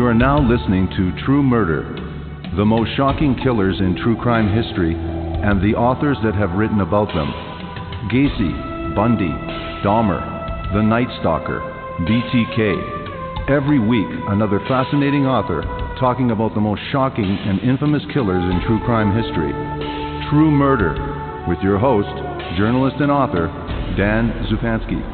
You are now listening to True Murder, the most shocking killers in true crime history and the authors that have written about them. Gacy, Bundy, Dahmer, The Night Stalker, BTK. Every week, another fascinating author talking about the most shocking and infamous killers in true crime history. True Murder, with your host, journalist and author, Dan Zupansky.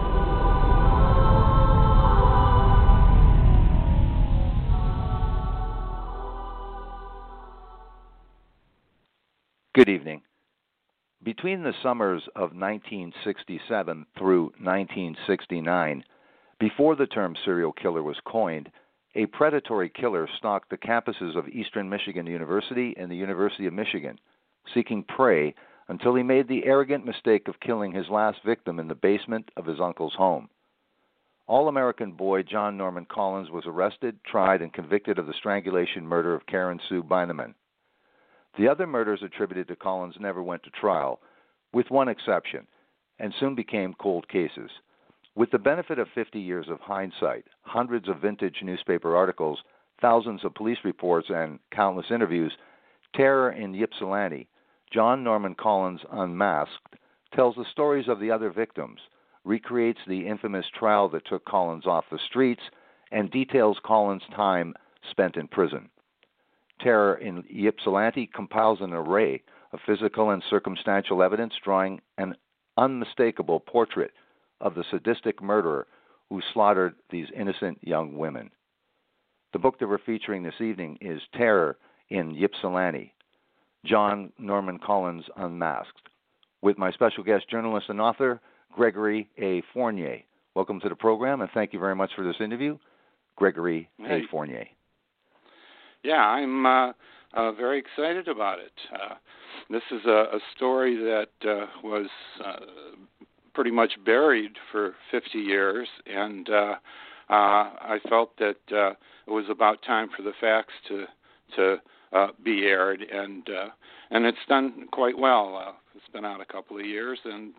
Good evening. Between the summers of 1967 through 1969, before the term serial killer was coined, a predatory killer stalked the campuses of Eastern Michigan University and the University of Michigan, seeking prey until he made the arrogant mistake of killing his last victim in the basement of his uncle's home. All-American boy John Norman Collins was arrested, tried, and convicted of the strangulation murder of Karen Sue Beineman. The other murders attributed to Collins never went to trial, with one exception, and soon became cold cases. With the benefit of 50 years of hindsight, hundreds of vintage newspaper articles, thousands of police reports, and countless interviews, Terror in Ypsilanti, John Norman Collins Unmasked, tells the stories of the other victims, recreates the infamous trial that took Collins off the streets, and details Collins' time spent in prison. Terror in Ypsilanti compiles an array of physical and circumstantial evidence drawing an unmistakable portrait of the sadistic murderer who slaughtered these innocent young women. The book that we're featuring this evening is Terror in Ypsilanti, John Norman Collins Unmasked, with my special guest journalist and author, Gregory A. Fournier. Welcome to the program, and thank you very much for this interview, Gregory A. Fournier. Yeah, I'm very excited about it. This is a story that was pretty much buried for 50 years, and I felt that it was about time for the facts to be aired, and it's done quite well. It's been out a couple of years, and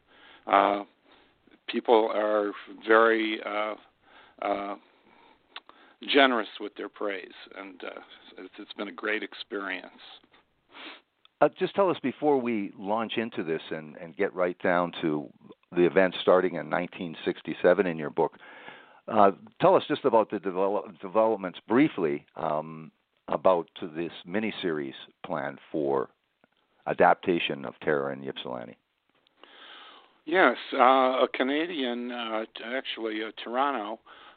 people are very generous with their praise, and it's been a great experience. Just tell us, before we launch into this and get right down to the events starting in 1967 in your book, tell us just about the developments briefly about this miniseries plan for adaptation of Terror in Ypsilanti. Yes, a Canadian, actually Toronto,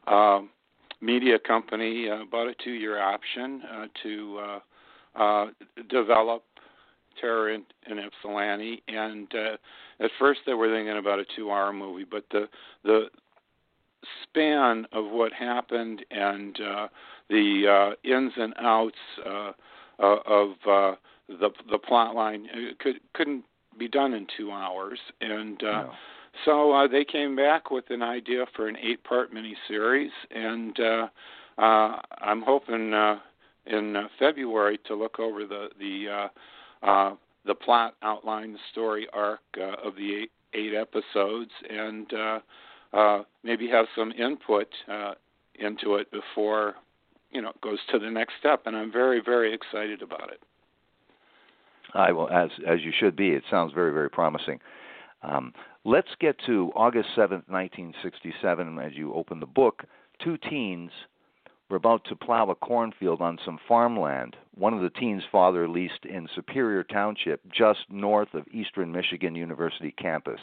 media company bought a 2-year option to develop Terror in Ypsilanti, and at first they were thinking about a 2-hour movie, but the span of what happened and the ins and outs of the plot line couldn't be done in 2 hours, and no. So they came back with an idea for an 8-part miniseries, and I'm hoping in February to look over the plot outline, the story arc of the 8 episodes, and maybe have some input into it before it goes to the next step. And I'm very, very excited about it. I will, as you should be. It sounds very, very promising. Let's get to August 7th, 1967. As you open the book, 2 teens were about to plow a cornfield on some farmland. One of the teens' father leased in Superior Township, just north of Eastern Michigan University campus.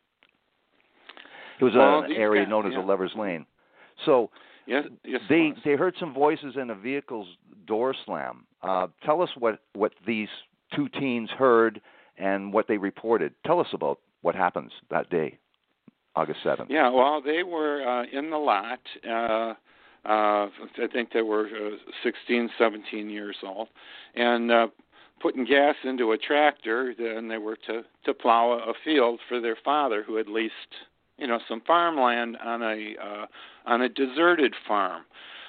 It was an area known as a Lover's Lane. So yes, they heard some voices in a vehicle's door slam. Tell us what these 2 teens heard and what they reported. Tell us about what happens that day, August 7th. Yeah, well, they were in the lot. I think they were 16, 17 years old, and putting gas into a tractor. Then they were to plow a field for their father, who had leased, some farmland on a deserted farm.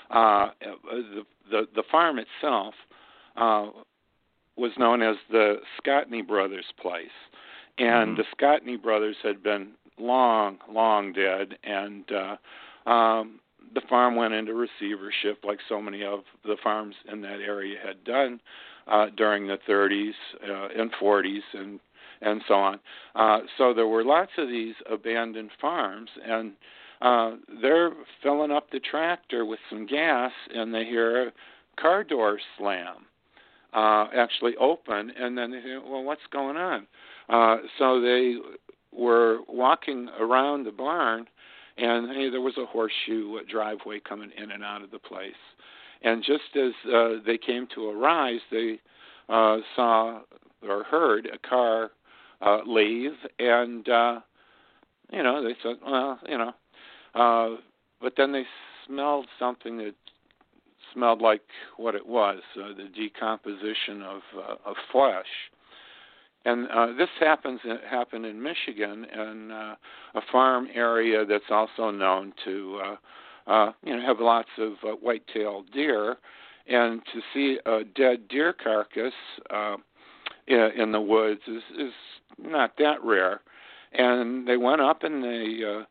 The farm itself was known as the Scotney Brothers place. And the Scotney brothers had been long dead, and the farm went into receivership, like so many of the farms in that area had done during the 30s and 40s and so on. So there were lots of these abandoned farms, and they're filling up the tractor with some gas, and they hear a car door slam, actually open, and then they think, well, what's going on? So they were walking around the barn, and hey, there was a horseshoe driveway coming in and out of the place. And just as they came to a rise, they saw or heard a car leave, and they said, well, but then they smelled something that smelled like what it was, the decomposition of flesh. And this happened in Michigan, in a farm area that's also known to have lots of white-tailed deer. And to see a dead deer carcass in the woods is not that rare. And they went up, and they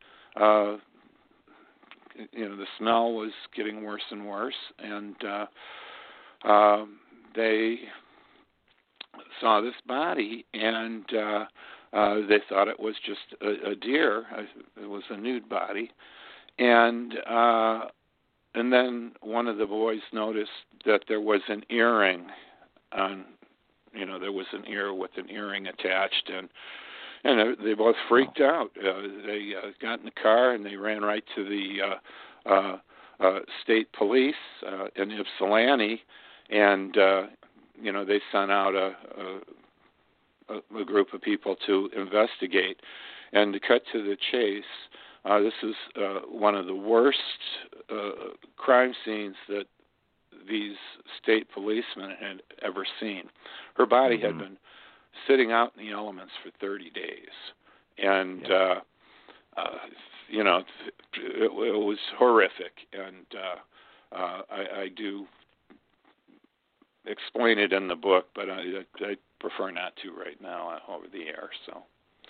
the smell was getting worse and worse, and they saw this body, and they thought it was just a deer. It was a nude body, and then one of the boys noticed that there was an earring on, there was an ear with an earring attached, and they both freaked out. They got in the car, and they ran right to the state police in Ypsilanti, and they sent out a group of people to investigate. And to cut to the chase, this is one of the worst crime scenes that these state policemen had ever seen. Her body had been sitting out in the elements for 30 days. And, it was horrific. And I do explain it in the book, but I prefer not to right now over the air. So,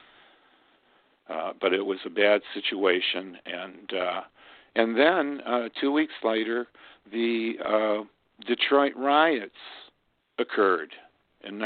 but it was a bad situation. And then 2 weeks later, the Detroit riots occurred in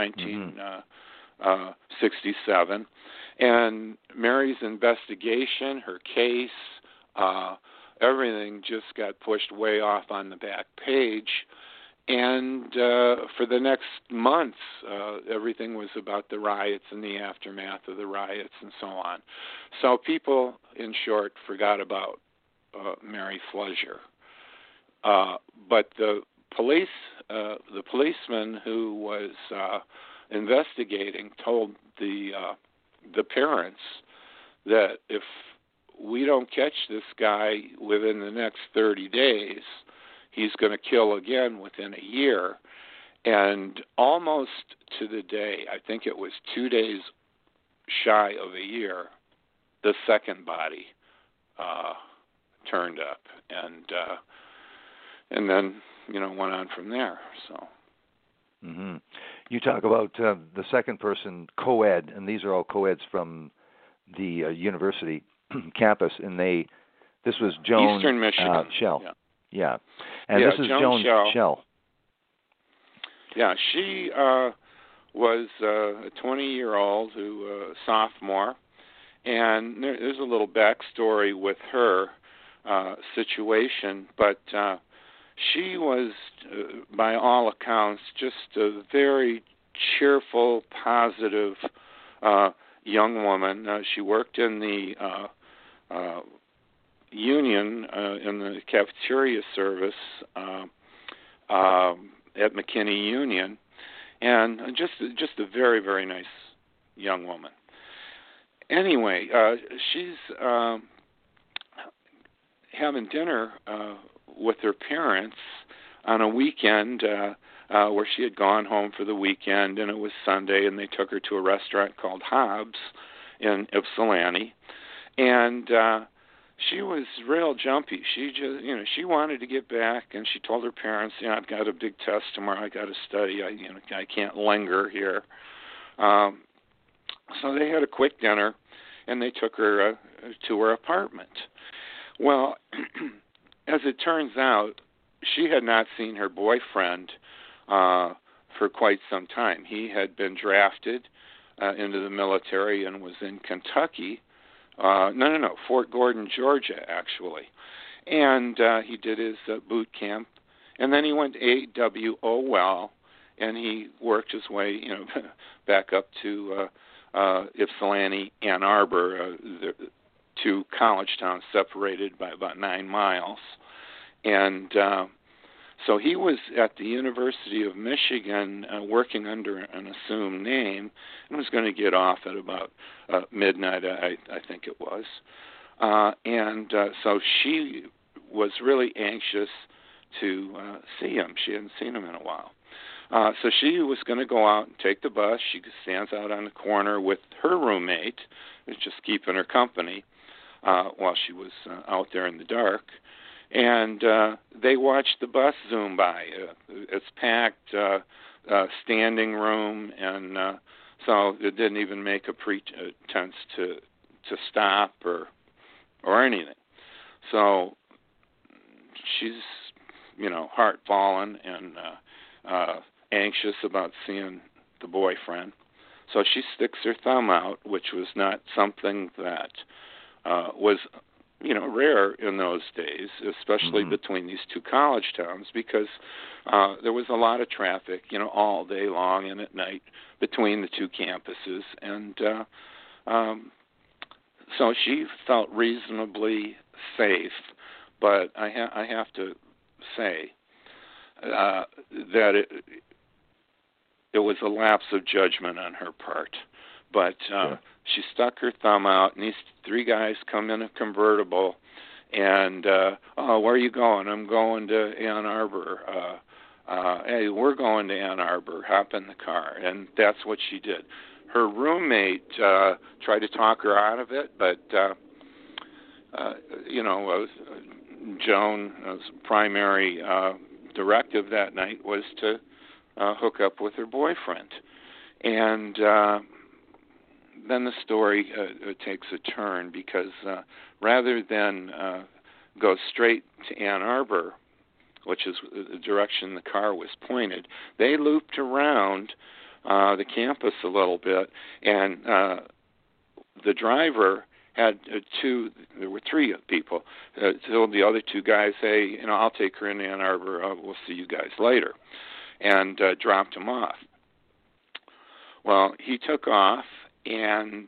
1967, and Mary's investigation, her case, everything just got pushed way off on the back page. And for the next months, everything was about the riots and the aftermath of the riots and so on. So people, in short, forgot about Mary Flesher. But the policeman who was investigating told the parents that if we don't catch this guy within the next 30 days, he's going to kill again within a year. And almost to the day, I think it was 2 days shy of a year, the second body turned up, and then went on from there. So. Mm-hmm. You talk about the second person, co-ed, and these are all co-eds from the university campus, and this was Joan Eastern Michigan. Shell. Yeah. And this is Joan Shell. Yeah, she was a 20-year-old sophomore, and there's a little backstory with her situation, but she was, by all accounts, just a very cheerful, positive young woman. She worked in the union in the cafeteria service at McKinney Union, and just a very, very nice young woman. Anyway, she's having dinner with her parents on a weekend where she had gone home for the weekend, and it was Sunday, and they took her to a restaurant called Hobbs in Ypsilanti, and she was real jumpy. She just, she wanted to get back, and she told her parents, I've got a big test tomorrow. I got to study. I can't linger here. So they had a quick dinner, and they took her to her apartment. Well, as it turns out, she had not seen her boyfriend for quite some time. He had been drafted into the military and was in Kentucky. Fort Gordon, Georgia, actually. And he did his boot camp. And then he went to AWOL, and he worked his way, back up to Ypsilanti, Ann Arbor, the two college towns separated by about 9 miles. And so he was at the University of Michigan working under an assumed name and was going to get off at about midnight, I think it was. So she was really anxious to see him. She hadn't seen him in a while. So she was going to go out and take the bus. She stands out on the corner with her roommate, who's just keeping her company while she was out there in the dark. And they watched the bus zoom by. It's packed, standing room, and so it didn't even make a pretense to stop or anything. So she's, heart fallen and anxious about seeing the boyfriend. So she sticks her thumb out, which was not something that was rare in those days, especially between these two college towns, because there was a lot of traffic, all day long and at night between the two campuses. And so she felt reasonably safe, but I have to say that it was a lapse of judgment on her part. But she stuck her thumb out, and these 3 guys come in a convertible, and, where are you going? I'm going to Ann Arbor. Hey, we're going to Ann Arbor. Hop in the car. And that's what she did. Her roommate tried to talk her out of it, but, Joan's primary directive that night was to hook up with her boyfriend. And then the story takes a turn, because rather than go straight to Ann Arbor, which is the direction the car was pointed, they looped around the campus a little bit, and the driver had there were 3 people, told the other 2 guys, hey, I'll take her into Ann Arbor, we'll see you guys later, and dropped him off. Well, he took off, and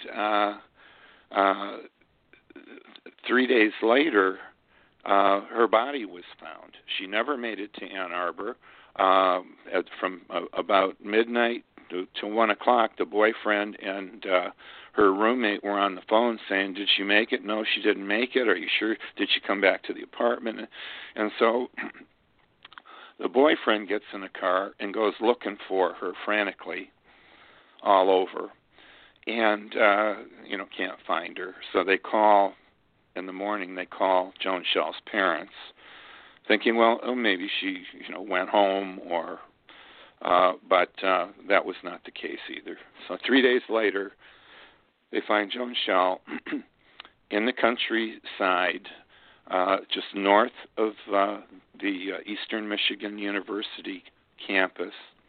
3 days later, her body was found. She never made it to Ann Arbor. From about midnight to 1 o'clock, the boyfriend and her roommate were on the phone saying, did she make it? No, she didn't make it. Are you sure? Did she come back to the apartment? And so the boyfriend gets in a car and goes looking for her frantically all over, and can't find her. So they call in the morning. They call Joan Schell's parents, thinking, well, maybe she went home, or but that was not the case either. So 3 days later, they find Joan Schell in the countryside, just north of the Eastern Michigan University campus.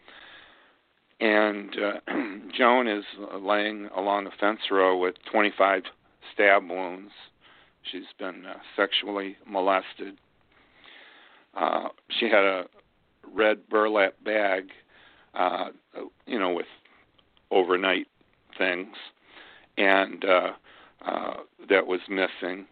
And Joan is laying along a fence row with 25 stab wounds. She's been sexually molested. She had a red burlap bag, with overnight things, and that was missing.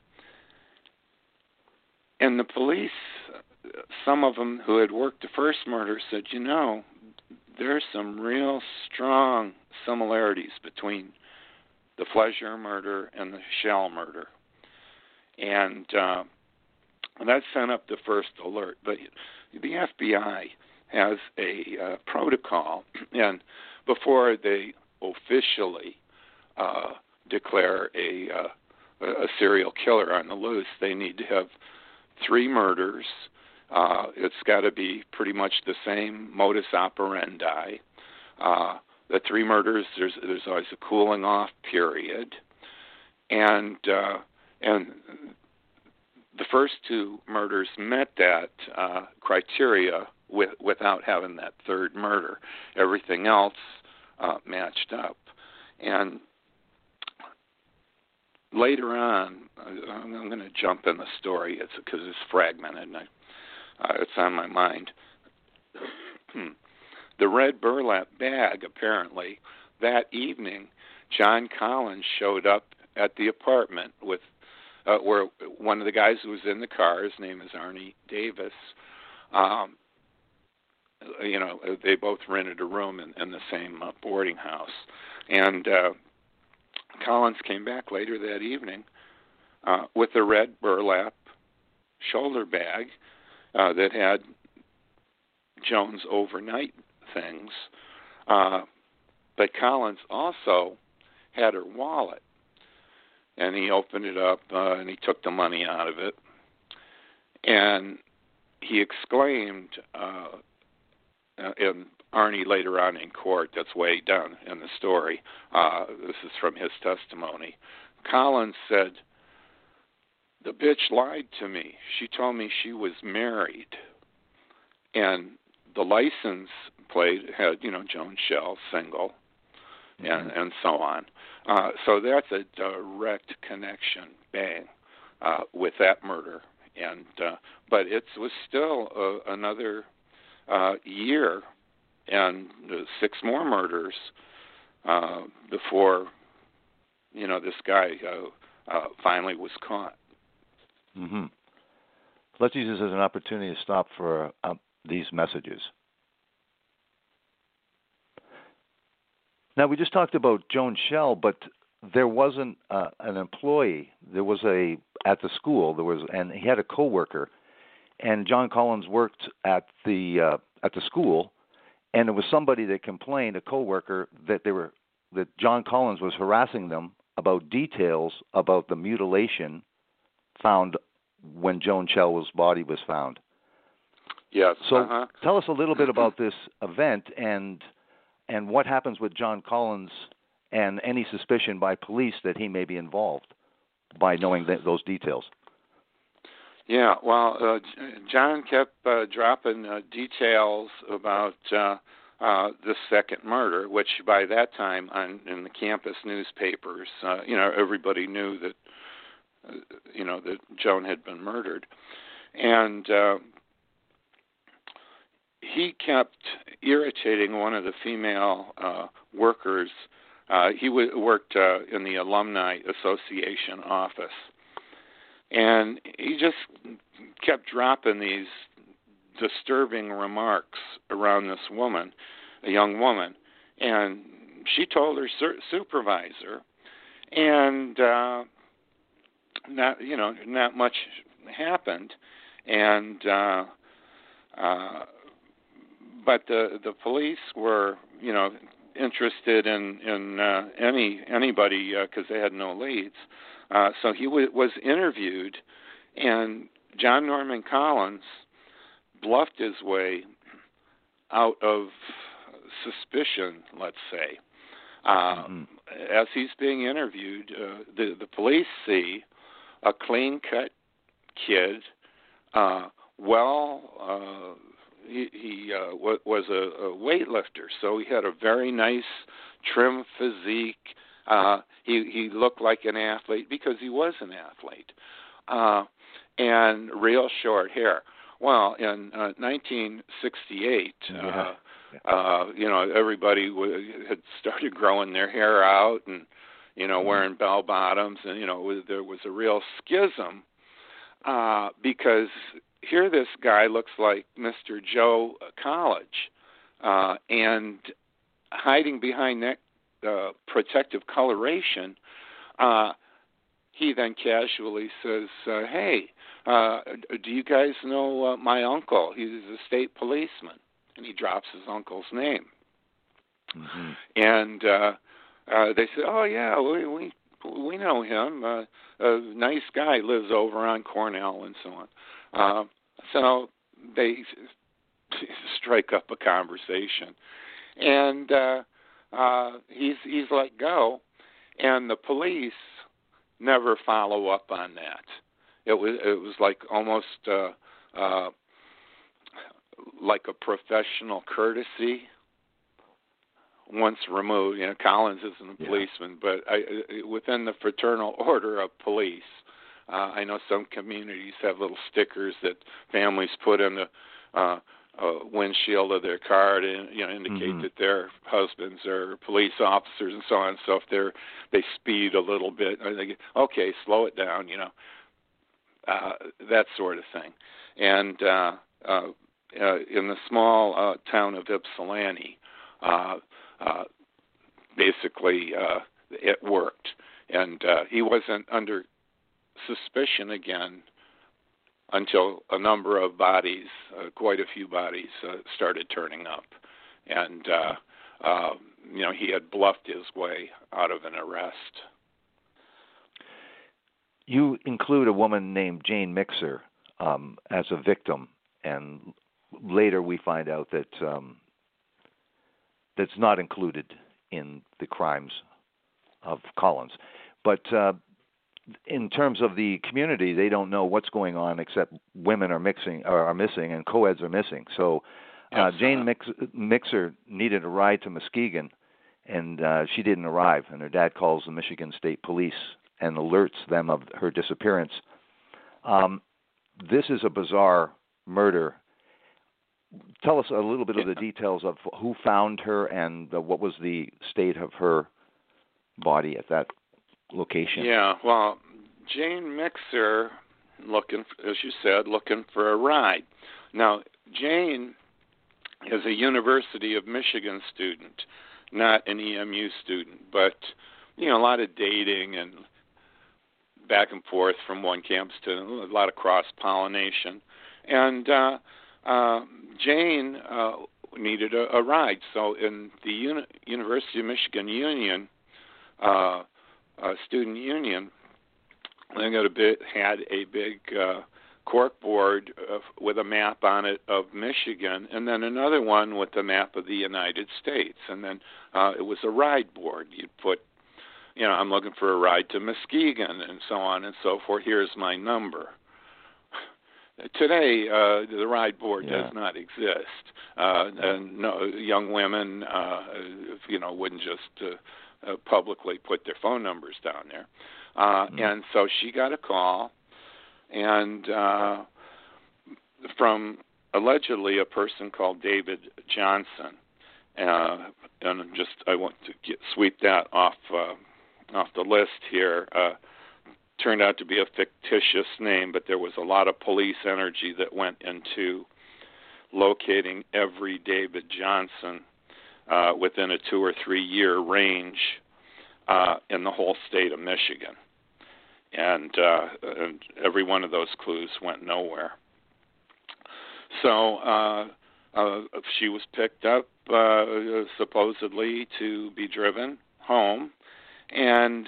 And the police, some of them who had worked the first murder, said, there's some real strong similarities between the Flesher murder and the Schell murder. And that sent up the first alert. But the FBI has a protocol, and before they officially declare a serial killer on the loose, they need to have 3 murders. It's got to be pretty much the same modus operandi. The 3 murders, there's always a cooling off period, and the first two murders met that criteria without having that third murder. Everything else matched up. And later on, I'm going to jump in the story because it's fragmented and it's on my mind. The red burlap bag, apparently, that evening, John Collins showed up at the apartment with where one of the guys who was in the car, his name is Arnie Davis, they both rented a room in the same boarding house. And Collins came back later that evening with a red burlap shoulder bag that had Joan's overnight things. But Collins also had her wallet. And he opened it up and he took the money out of it. And he exclaimed, and Arnie later on in court, that's way down in the story, this is from his testimony, Collins said, "The bitch lied to me. She told me she was married." And the license plate had, Joan Shell, single, and so on. So that's a direct connection, bang, with that murder. And but it was still another year and 6 more murders before, this guy finally was caught. Mm-hmm. Let's use this as an opportunity to stop for these messages. Now, we just talked about Joan Shell, but there wasn't an employee. There was at the school. And he had a coworker, and John Collins worked at the school, and there was somebody that complained, a coworker, that John Collins was harassing them about details about the mutilation found when Joan Shell's body was found. Yes. So tell us a little bit about this event and what happens with John Collins and any suspicion by police that he may be involved by knowing those details. Yeah, well, John kept dropping details about the second murder, which by that time in the campus newspapers, everybody knew that, that Joan had been murdered. And he kept irritating one of the female workers. He worked in the Alumni Association office. And he just kept dropping these disturbing remarks around this woman, a young woman. And she told her supervisor, and not much happened. And but the police were, interested in anybody because they had no leads. So he was interviewed, and John Norman Collins bluffed his way out of suspicion, let's say. As he's being interviewed, the police see a clean-cut kid, he was a weightlifter, so he had a very nice, trim physique. He looked like an athlete because he was an athlete, and real short hair. Well, in 1968, everybody had started growing their hair out and, wearing bell bottoms, and there was a real schism because here this guy looks like Mr. Joe College, and hiding behind that protective coloration, he then casually says, "Hey, do you guys know my uncle? He's a state policeman." And he drops his uncle's name. Mm-hmm. And they say, "Oh yeah, we know him. A nice guy, lives over on Cornell and so on." So they strike up a conversation, and he's let go, and the police never follow up on that. was like almost like a professional courtesy. Once removed, Collins isn't a policeman, but within the fraternal order of police, I know some communities have little stickers that families put in the windshield of their car to indicate that their husbands are police officers and so on. So if they speed a little bit, they get, okay, slow it down, that sort of thing. And in the small town of Ypsilanti, basically it worked, and he wasn't under suspicion again until a number of bodies, quite a few bodies, started turning up, and he had bluffed his way out of an arrest. You include a woman named Jane Mixer as a victim, and later we find out that that's not included in the crimes of Collins. But in terms of the community, they don't know what's going on except women are missing and co-eds are missing. So Jane Mixer needed a ride to Muskegon, and she didn't arrive. And her dad calls the Michigan State Police and alerts them of her disappearance. This is a bizarre murder. Tell us a little bit of the details of who found her and what was the state of her body at that location. Yeah, well, Jane Mixer, as you said, looking for a ride. Now, Jane is a University of Michigan student, not an EMU student, but, a lot of dating and back and forth from one campus to a lot of cross-pollination. And Jane needed a ride. So in the University of Michigan Union, student union, they had a big cork board with a map on it of Michigan, and then another one with a map of the United States. And then it was a ride board. You'd put, I'm looking for a ride to Muskegon and so on and so forth. Here's my number. Today, the ride board does not exist, and no young women, wouldn't just publicly put their phone numbers down there. And so she got a call, and from allegedly a person called David Johnson, and I want to sweep that off the list here. Turned out to be a fictitious name, but there was a lot of police energy that went into locating every David Johnson within a 2 or 3 year range in the whole state of Michigan. And every one of those clues went nowhere. So she was picked up supposedly to be driven home, and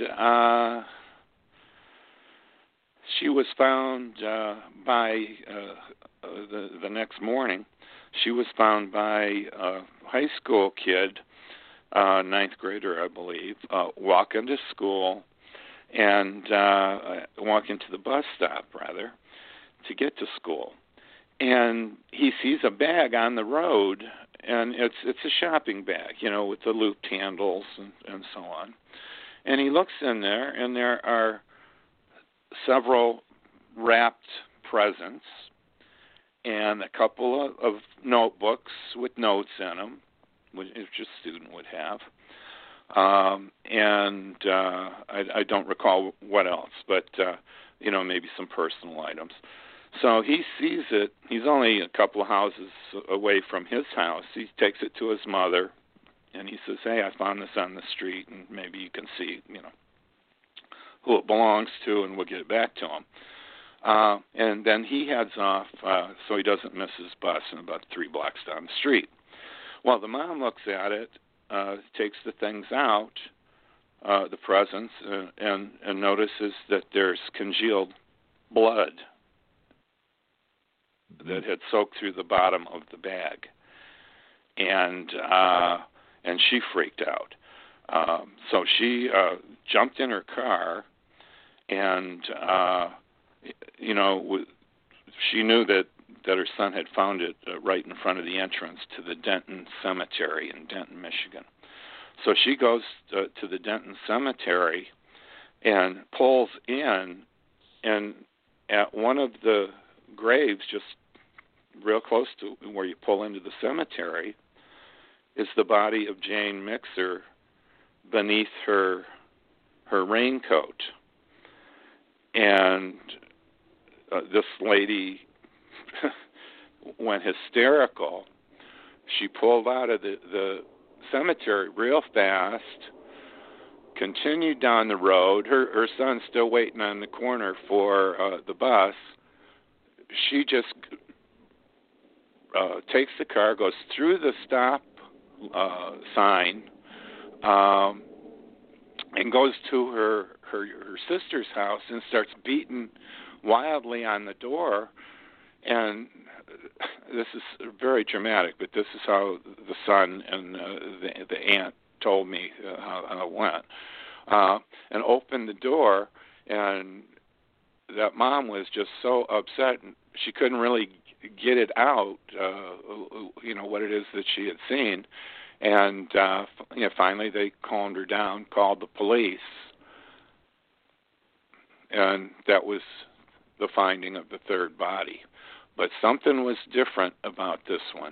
she was found by the next morning. She was found by a high school kid, 9th grader, I believe, walking to school and walking to the bus stop, rather, to get to school. And he sees a bag on the road, and it's a shopping bag, with the looped handles and so on. And he looks in there, and there are several wrapped presents and a couple of notebooks with notes in them, which a student would have. And I don't recall what else, but, maybe some personal items. So he sees it. He's only a couple of houses away from his house. He takes it to his mother, and he says, hey, I found this on the street, and maybe you can see, who it belongs to, and we'll get it back to him. And then he heads off so he doesn't miss his bus in about 3 blocks down the street. Well, the mom looks at it, takes the things out, the presents, and notices that there's congealed blood that had soaked through the bottom of the bag. And she freaked out. So she jumped in her car and she knew that her son had found it right in front of the entrance to the Denton Cemetery in Denton, Michigan. So she goes to the Denton Cemetery and pulls in, and at one of the graves, just real close to where you pull into the cemetery, is the body of Jane Mixer beneath her raincoat. And this lady went hysterical. She pulled out of the cemetery real fast, continued down the road. Her son's still waiting on the corner for the bus. She just takes the car, goes through the stop sign, and goes to her sister's house and starts beating wildly on the door. And this is very dramatic, but this is how the son and the aunt told me how it went. And opened the door, and that mom was just so upset, and she couldn't really get it out, what it is that she had seen. And finally they calmed her down, called the police, and that was the finding of the third body. But something was different about this one.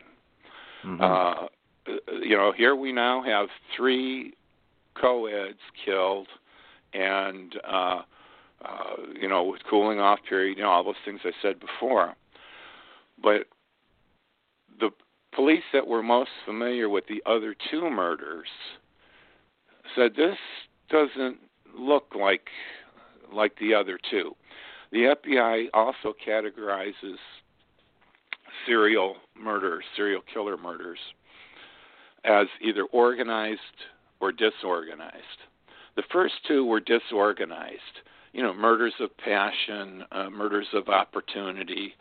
Mm-hmm. Here we now have 3 co-eds killed, and with cooling off period, all those things I said before. But the police that were most familiar with the other 2 murders said this doesn't look like the other 2. The FBI also categorizes serial killer murders, as either organized or disorganized. The first 2 were disorganized, murders of passion, murders of opportunity.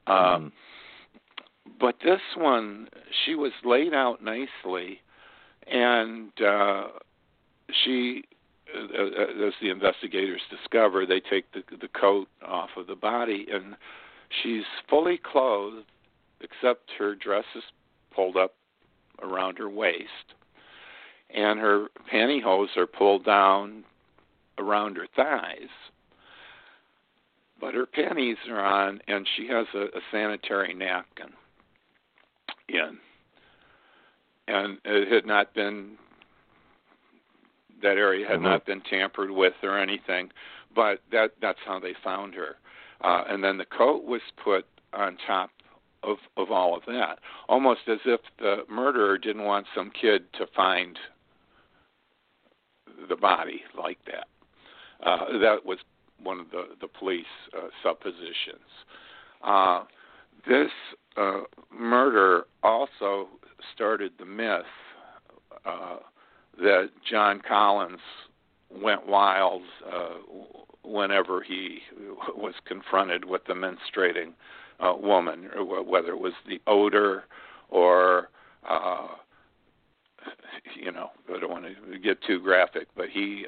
But this one, she was laid out nicely, and she, as the investigators discover, they take the coat off of the body, and she's fully clothed, except her dress is pulled up around her waist, and her pantyhose are pulled down around her thighs. But her panties are on, and she has a sanitary napkin in. And it had not been, that area had not been tampered with or anything, but that's how they found her. And then the coat was put on top of all of that, almost as if the murderer didn't want some kid to find the body like that. That was one of the police suppositions. This murder also started the myth that John Collins went wild whenever he was confronted with the menstruating woman, or whether it was the odor or, I don't want to get too graphic, but he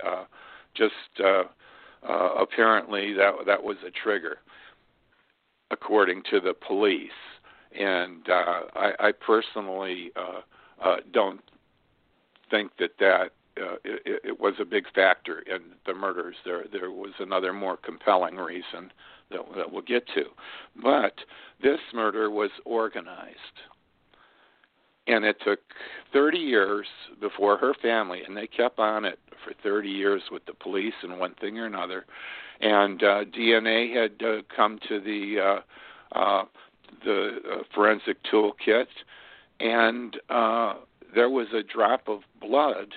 apparently that was a trigger, according to the police. And I personally don't think that it was a big factor in the murders. There was another more compelling reason that we'll get to. But this murder was organized. And it took 30 years before her family, and they kept on it for 30 years with the police and one thing or another. And DNA had come to the forensic toolkit, and there was a drop of blood,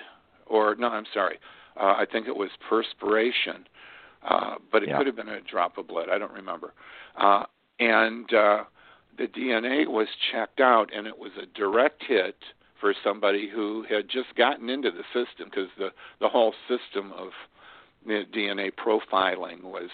I think it was perspiration, but it could have been a drop of blood. I don't remember. And the DNA was checked out, and it was a direct hit for somebody who had just gotten into the system, because the whole system of DNA profiling was,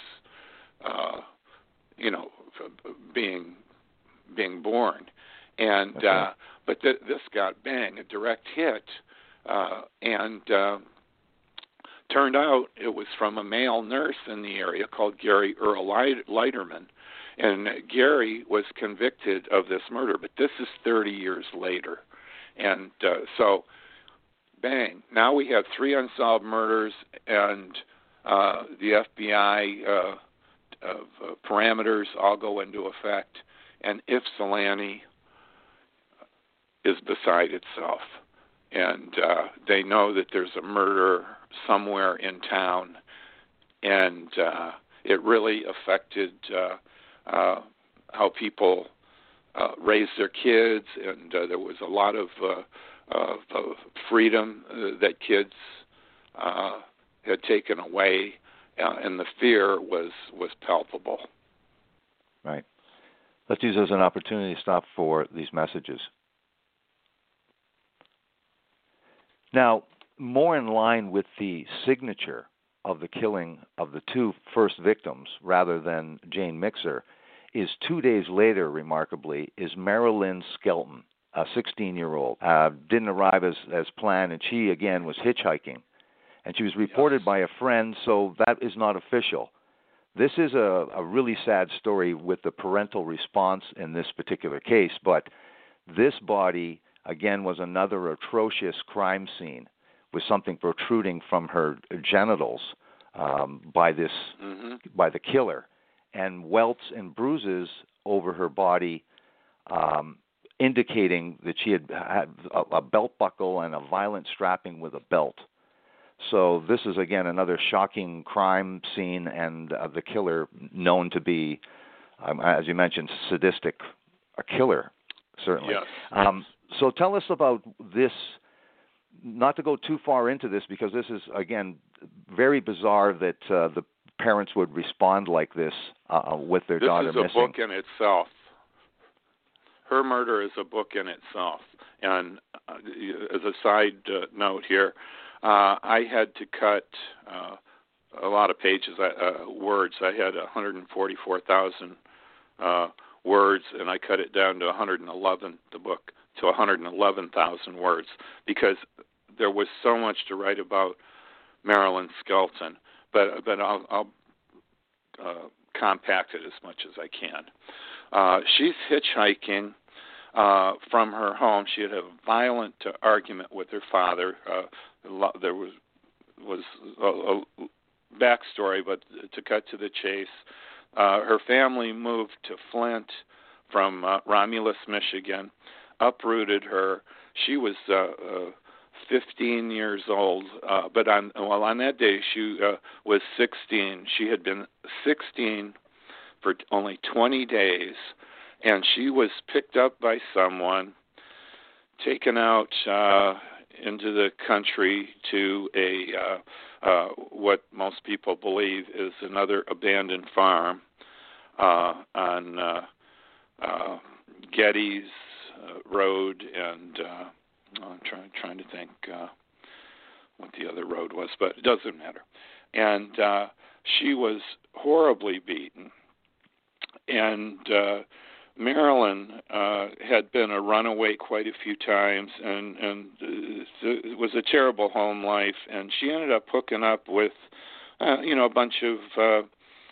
being born. And but this got a direct hit, and Turned out it was from a male nurse in the area called Gary Earl Leiterman. And Gary was convicted of this murder, but this is 30 years later. And so, bang, now we have 3 unsolved murders, and the FBI parameters all go into effect, and Ypsilanti is beside itself. And they know that there's a murder somewhere in town, and it really affected how people raise their kids, and there was a lot of freedom that kids had taken away, and the fear was palpable. Right. Let's use this as an opportunity to stop for these messages. Now, more in line with the signature of the killing of the 2 first victims rather than Jane Mixer is 2 days later, remarkably, is Marilyn Skelton, a 16-year-old. Didn't arrive as planned, and she, again, was hitchhiking. And she was reported by a friend, so that is not official. This is a really sad story with the parental response in this particular case, but this body, again, was another atrocious crime scene with something protruding from her genitals by the killer, and welts and bruises over her body, indicating that she had a belt buckle and a violent strapping with a belt. So this is, again, another shocking crime scene, and the killer known to be, as you mentioned, sadistic, a killer, certainly. Yes. So tell us about this, not to go too far into this, because this is, again, very bizarre that the parents would respond like this with their daughter missing. This is a book in itself. Her murder is a book in itself. And as a side note here, I had to cut a lot of pages, words. I had 144,000 words, and I cut it down to 111, the book, to 111,000 words, because there was so much to write about Marilyn Skelton. But I'll compact it as much as I can. She's hitchhiking from her home. She had a violent argument with her father. There was a backstory, but to cut to the chase, her family moved to Flint from Romulus, Michigan, uprooted her. She was 15 years old, but on that day she was 16. She had been 16 for only 20 days, and she was picked up by someone, taken out into the country to what most people believe is another abandoned farm on Geddes Road, and I'm trying to think what the other road was, but it doesn't matter. And she was horribly beaten, and Marilyn had been a runaway quite a few times, and it was a terrible home life, and she ended up hooking up with a bunch of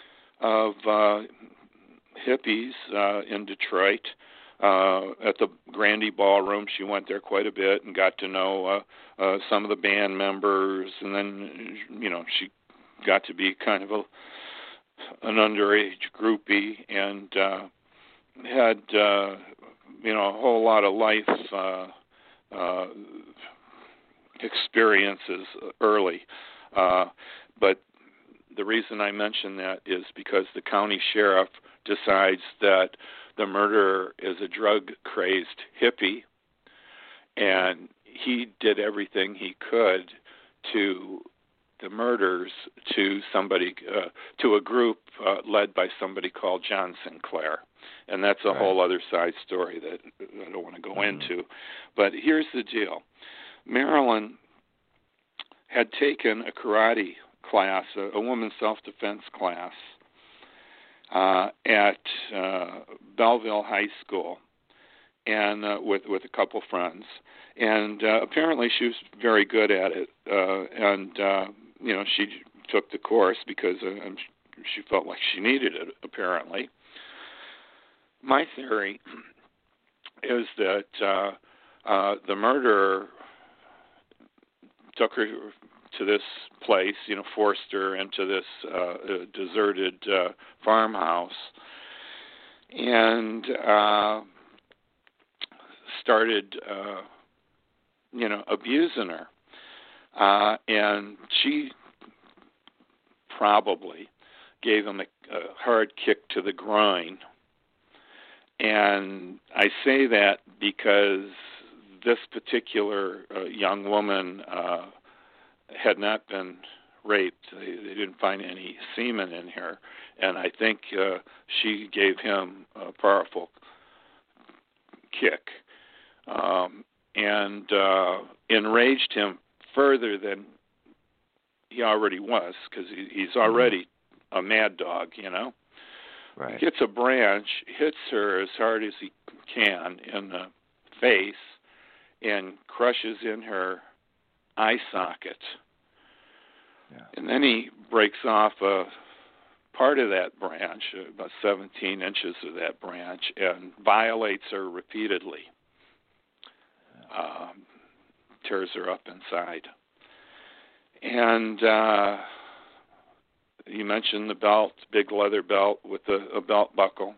hippies in Detroit. At the Grandy Ballroom, she went there quite a bit and got to know some of the band members, and then she got to be kind of an underage groupie, and had a whole lot of life experiences early. But the reason I mention that is because the county sheriff decides that the murderer is a drug-crazed hippie, and he did everything he could to the murders to somebody, to a group led by somebody called John Sinclair. And that's a whole other side story that I don't want to go into. But here's the deal. Marilyn had taken a karate class, a women's self-defense class, at Belleville High School, and with a couple friends. And apparently she was very good at it. And she took the course because she felt like she needed it, apparently. My theory is that the murderer took her to this place, forced her into this deserted farmhouse, and started, abusing her. And she probably gave him a hard kick to the groin. And I say that because this particular young woman had not been raped. They didn't find any semen in her. And I think she gave him a powerful kick and enraged him further than he already was, because he's already a mad dog, Right. He gets a branch, hits her as hard as he can in the face, and crushes in her eye socket. Yeah. And then he breaks off a part of that branch, about 17 inches of that branch, and violates her repeatedly. Tears her up inside. And you mentioned the belt, big leather belt with a belt buckle.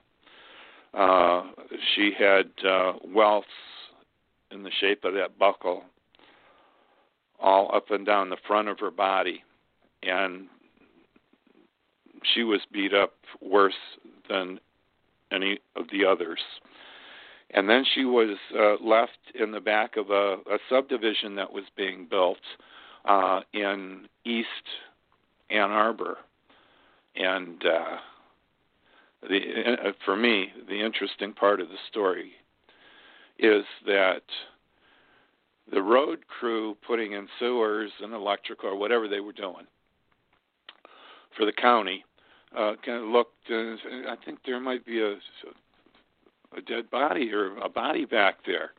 She had welts in the shape of that buckle all up and down the front of her body. And she was beat up worse than any of the others. And then she was left in the back of a subdivision that was being built in East Ann Arbor. And for me, the interesting part of the story is that the road crew putting in sewers and electrical or whatever they were doing for the county kind of looked, I think there might be a dead body or a body back there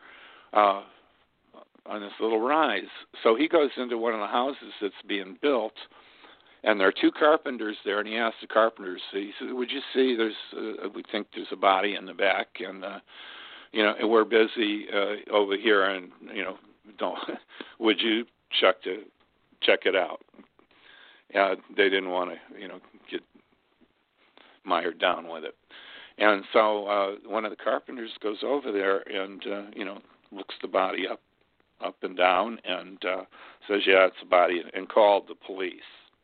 on this little rise. So he goes into one of the houses that's being built, and there are two carpenters there, and he asks the carpenters, he said, would you see we think there's a body in the back, and, and we're busy over here, and, would you check it out? They didn't want to, get mired down with it. And so one of the carpenters goes over there and, looks the body up and down and says, yeah, it's a body, and called the police.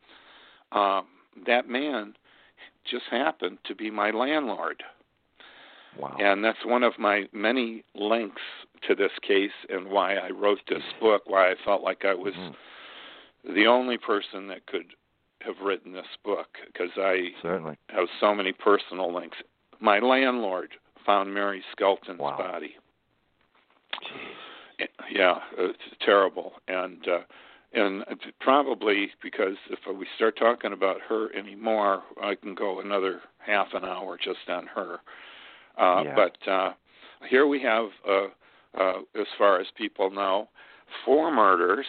That man just happened to be my landlord. Wow. And that's one of my many links to this case and why I wrote this book, why I felt like I was the only person that could have written this book, because I certainly have so many personal links. My landlord found Mary Skelton's body. Jeez. Yeah, it's terrible. And probably because if we start talking about her anymore, I can go another half an hour just on her. But here we have, as far as people know, 4 murders,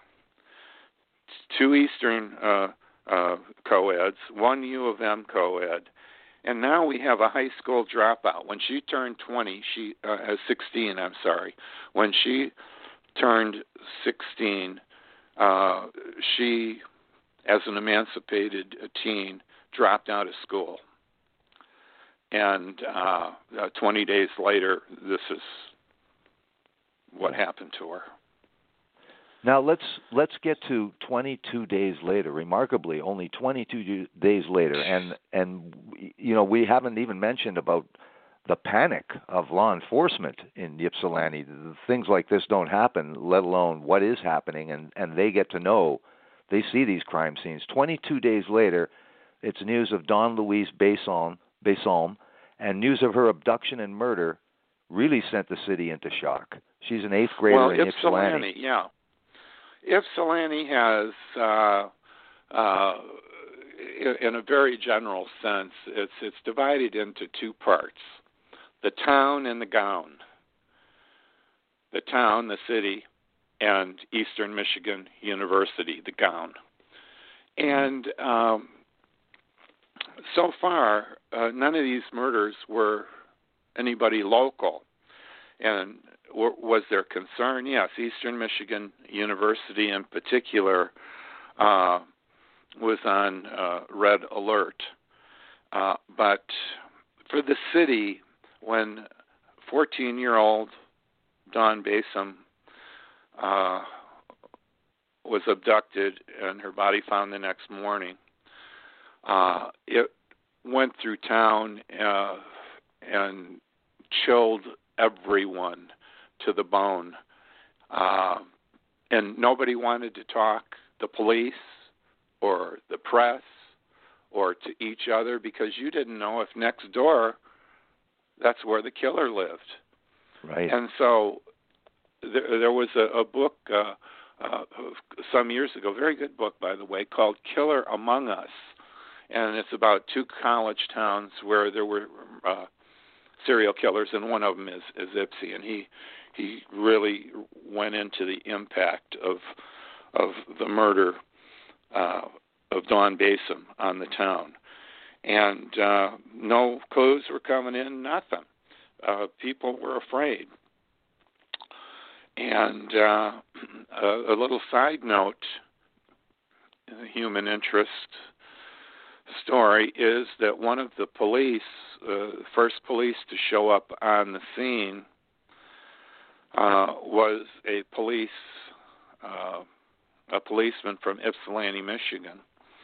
2 Eastern co-eds, 1 U of M co-ed, and now we have a high school dropout. When she turned 16, when she turned 16, she, as an emancipated teen, dropped out of school. And 20 days later, this is what happened to her. Now let's get to 22 days later. Remarkably, only 22 days later, and we haven't even mentioned about the panic of law enforcement in Ypsilanti. Things like this don't happen, let alone what is happening, and they get to know. They see these crime scenes. 22 days later, it's news of Dawn Louise Basalme, and news of her abduction and murder really sent the city into shock. She's an 8th grader in Ypsilanti. Yeah. Ypsilanti has, in a very general sense, it's divided into 2 parts: the town and the gown. The town, the city, and Eastern Michigan University, the gown. And so far, none of these murders were anybody local. And was there concern? Yes, Eastern Michigan University in particular was on red alert. But for the city, when 14-year-old Dawn Basom was abducted and her body found the next morning, it went through town and chilled everyone to the bone. And nobody wanted to talk, the police or the press or to each other, because you didn't know if next door that's where the killer lived. Right. And so there was a book some years ago, very good book, by the way, called Killer Among Us. And it's about two college towns where there were serial killers, and one of them is Ypsi. And he really went into the impact of the murder of Dawn Basom on the town. And no clues were coming in, nothing. People were afraid. And a little side note, human interest story, is that one of the police, first police to show up on the scene, was a policeman from Ypsilanti, Michigan.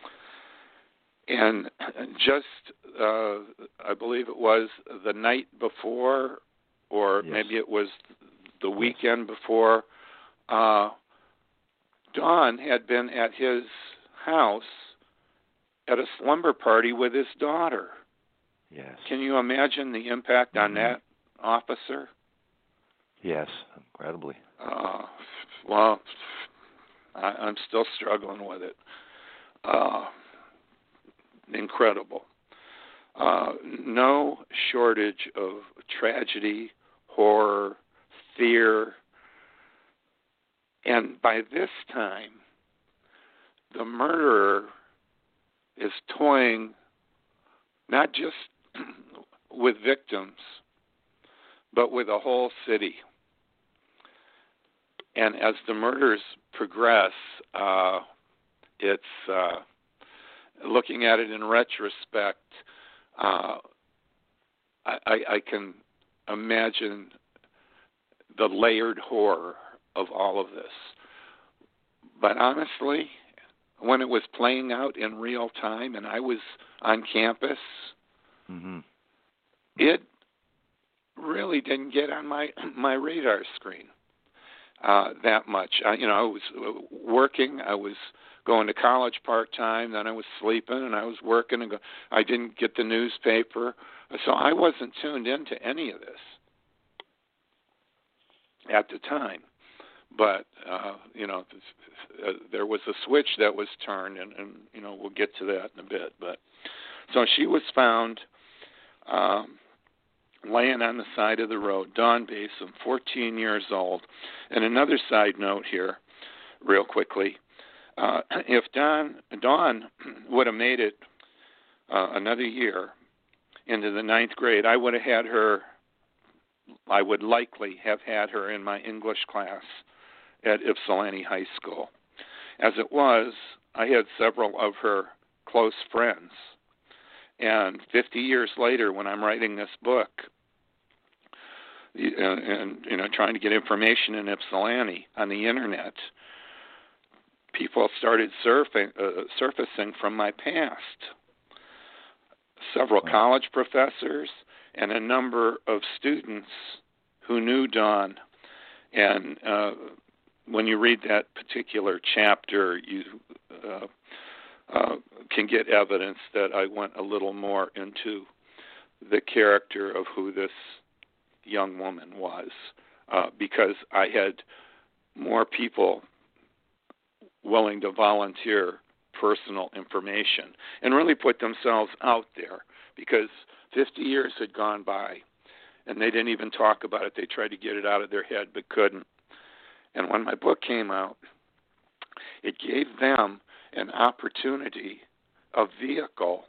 And just, I believe it was the night before, or yes, maybe it was the weekend before, Dawn had been at his house at a slumber party with his daughter. Yes. Can you imagine the impact on that officer? Yes, incredibly. Well, I'm still struggling with it. Incredible. No shortage of tragedy, horror, fear. And by this time, the murderer is toying not just with victims, but with a whole city. And as the murders progress, it's looking at it in retrospect, I can imagine the layered horror of all of this. But honestly, when it was playing out in real time and I was on campus, it really didn't get on my radar screen that much. I was working. I was going to college part-time. Then I was sleeping, and I was working. And I didn't get the newspaper. So I wasn't tuned into any of this at the time. But, there was a switch that was turned, and we'll get to that in a bit. But so she was found laying on the side of the road, Dawn Basom, 14 years old. And another side note here, real quickly, if Dawn would have made it another year into the 9th grade, I would likely have had her in my English class at Ypsilanti High School. As it was, I had several of her close friends. And 50 years later, when I'm writing this book, and trying to get information in Ypsilanti on the internet, people started surfacing from my past. Several college professors and a number of students who knew Dawn. And when you read that particular chapter, you can get evidence that I went a little more into the character of who this young woman was, because I had more people willing to volunteer personal information and really put themselves out there, because 50 years had gone by and they didn't even talk about it. They tried to get it out of their head but couldn't. And when my book came out, it gave them an opportunity, a vehicle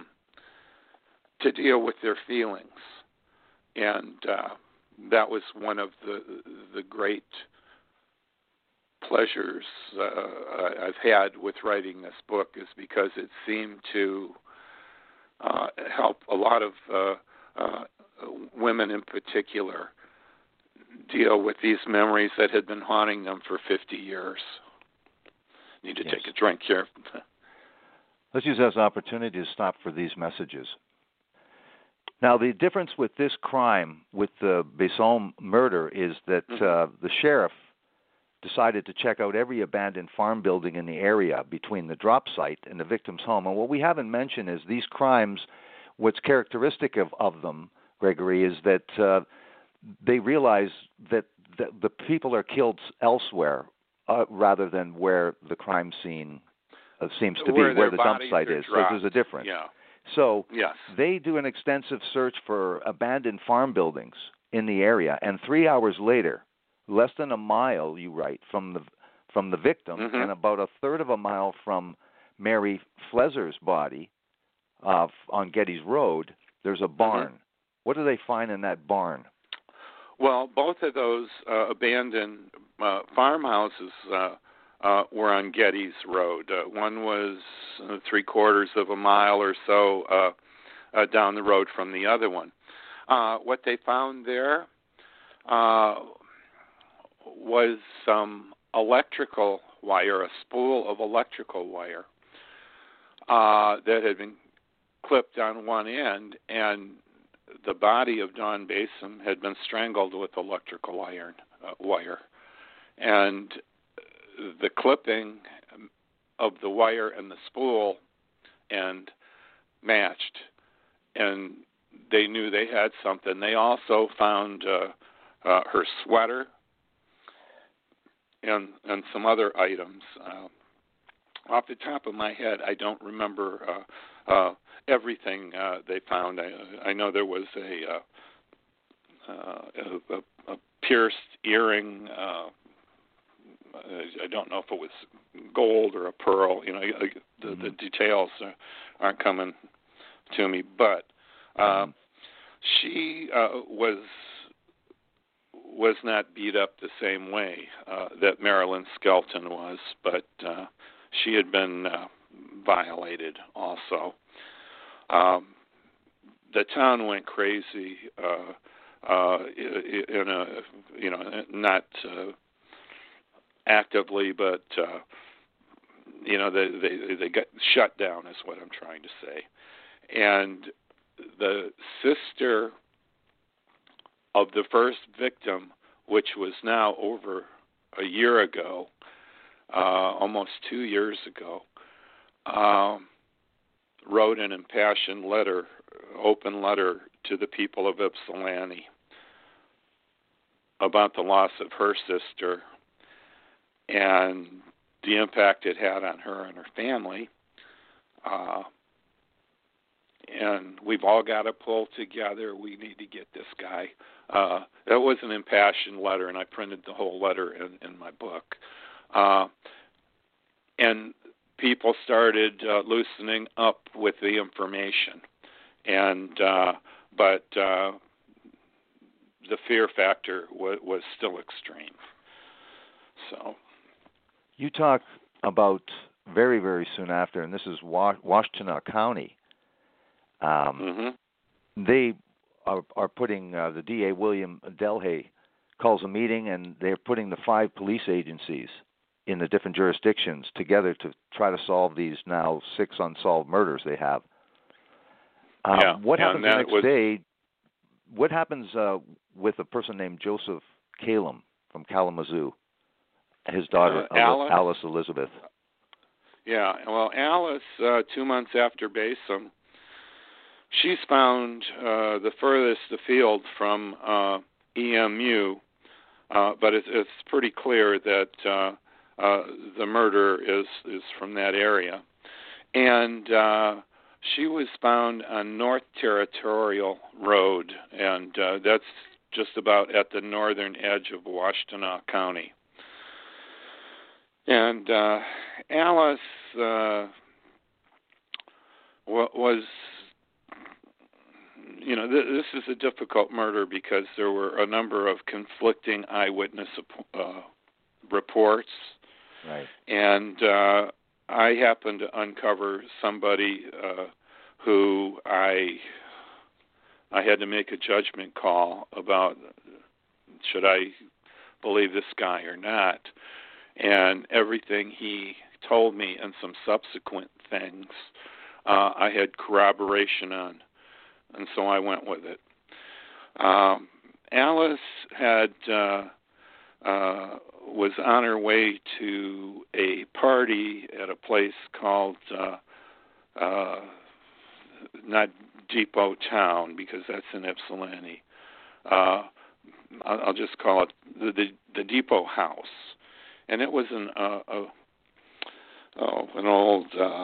to deal with their feelings. And that was one of the great pleasures I've had with writing this book, is because it seemed to help a lot of women in particular deal with these memories that had been haunting them for 50 years. Need to take a drink here. Let's use that as an opportunity to stop for these messages. Now, the difference with this crime, with the Besson murder, is that the sheriff decided to check out every abandoned farm building in the area between the drop site and the victim's home. And what we haven't mentioned is these crimes, what's characteristic of them, Gregory, is that they realize that the people are killed elsewhere rather than where the crime scene seems to be, where the dump site is. So there's a difference. Yeah. So they do an extensive search for abandoned farm buildings in the area, and 3 hours later, less than a mile, you write, from the victim, and about a third of a mile from Mary Flezer's body on Getty's Road, there's a barn. What do they find in that barn? Well, both of those abandoned farmhouses were on Getty's Road. One was 3/4 of a mile or so down the road from the other one. What they found there was some electrical wire, a spool of electrical wire that had been clipped on one end, and the body of Dawn Basom had been strangled with electrical wire. And the clipping of the wire and the spool and matched, and they knew they had something. They also found her sweater and some other items. Off the top of my head, I don't remember everything they found. I know there was a pierced earring. I don't know if it was gold or a pearl. You know, the details aren't coming to me. But she was not beat up the same way that Marilyn Skelton was, but she had been violated also. The town went crazy in a not actively, but they got shut down, is what I'm trying to say. And the sister of the first victim, which was now over a year ago, almost 2 years ago, wrote an impassioned letter, open letter to the people of Ypsilanti about the loss of her sister and the impact it had on her and her family. And we've all got to pull together. We need to get this guy. That was an impassioned letter, and I printed the whole letter in my book. And people started loosening up with the information, but the fear factor was still extreme. So, you talk about very, very soon after, and this is Washtenaw County. They are putting the DA William Delhay calls a meeting, and they're putting the 5 police agencies in the different jurisdictions together to try to solve these now 6 unsolved murders they have. What happens the next day? What happens with a person named Joseph Kalem from Kalamazoo? His daughter, Alice Elizabeth. Yeah, well, Alice, 2 months after Basom, she's found the furthest afield from EMU, but it's pretty clear that the murder is from that area. And she was found on North Territorial Road, and that's just about at the northern edge of Washtenaw County. And Alice was, this is a difficult murder because there were a number of conflicting eyewitness reports. Right. And I happened to uncover somebody who I had to make a judgment call about, should I believe this guy or not? And everything he told me and some subsequent things I had corroboration on, and so I went with it. Alice had was on her way to a party at a place called not Depot Town, because that's in Ypsilanti. I'll just call it the Depot House, and it was an old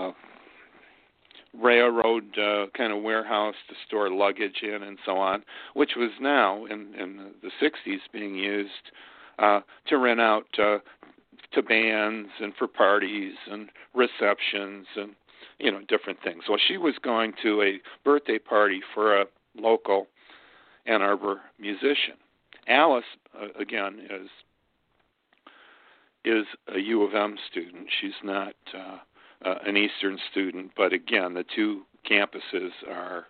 railroad kind of warehouse to store luggage in and so on, which was now in the 60s being used to rent out to bands and for parties and receptions and different things. Well, she was going to a birthday party for a local Ann Arbor musician. Alice, again, is a U of M student. She's not an Eastern student, but again, the two campuses are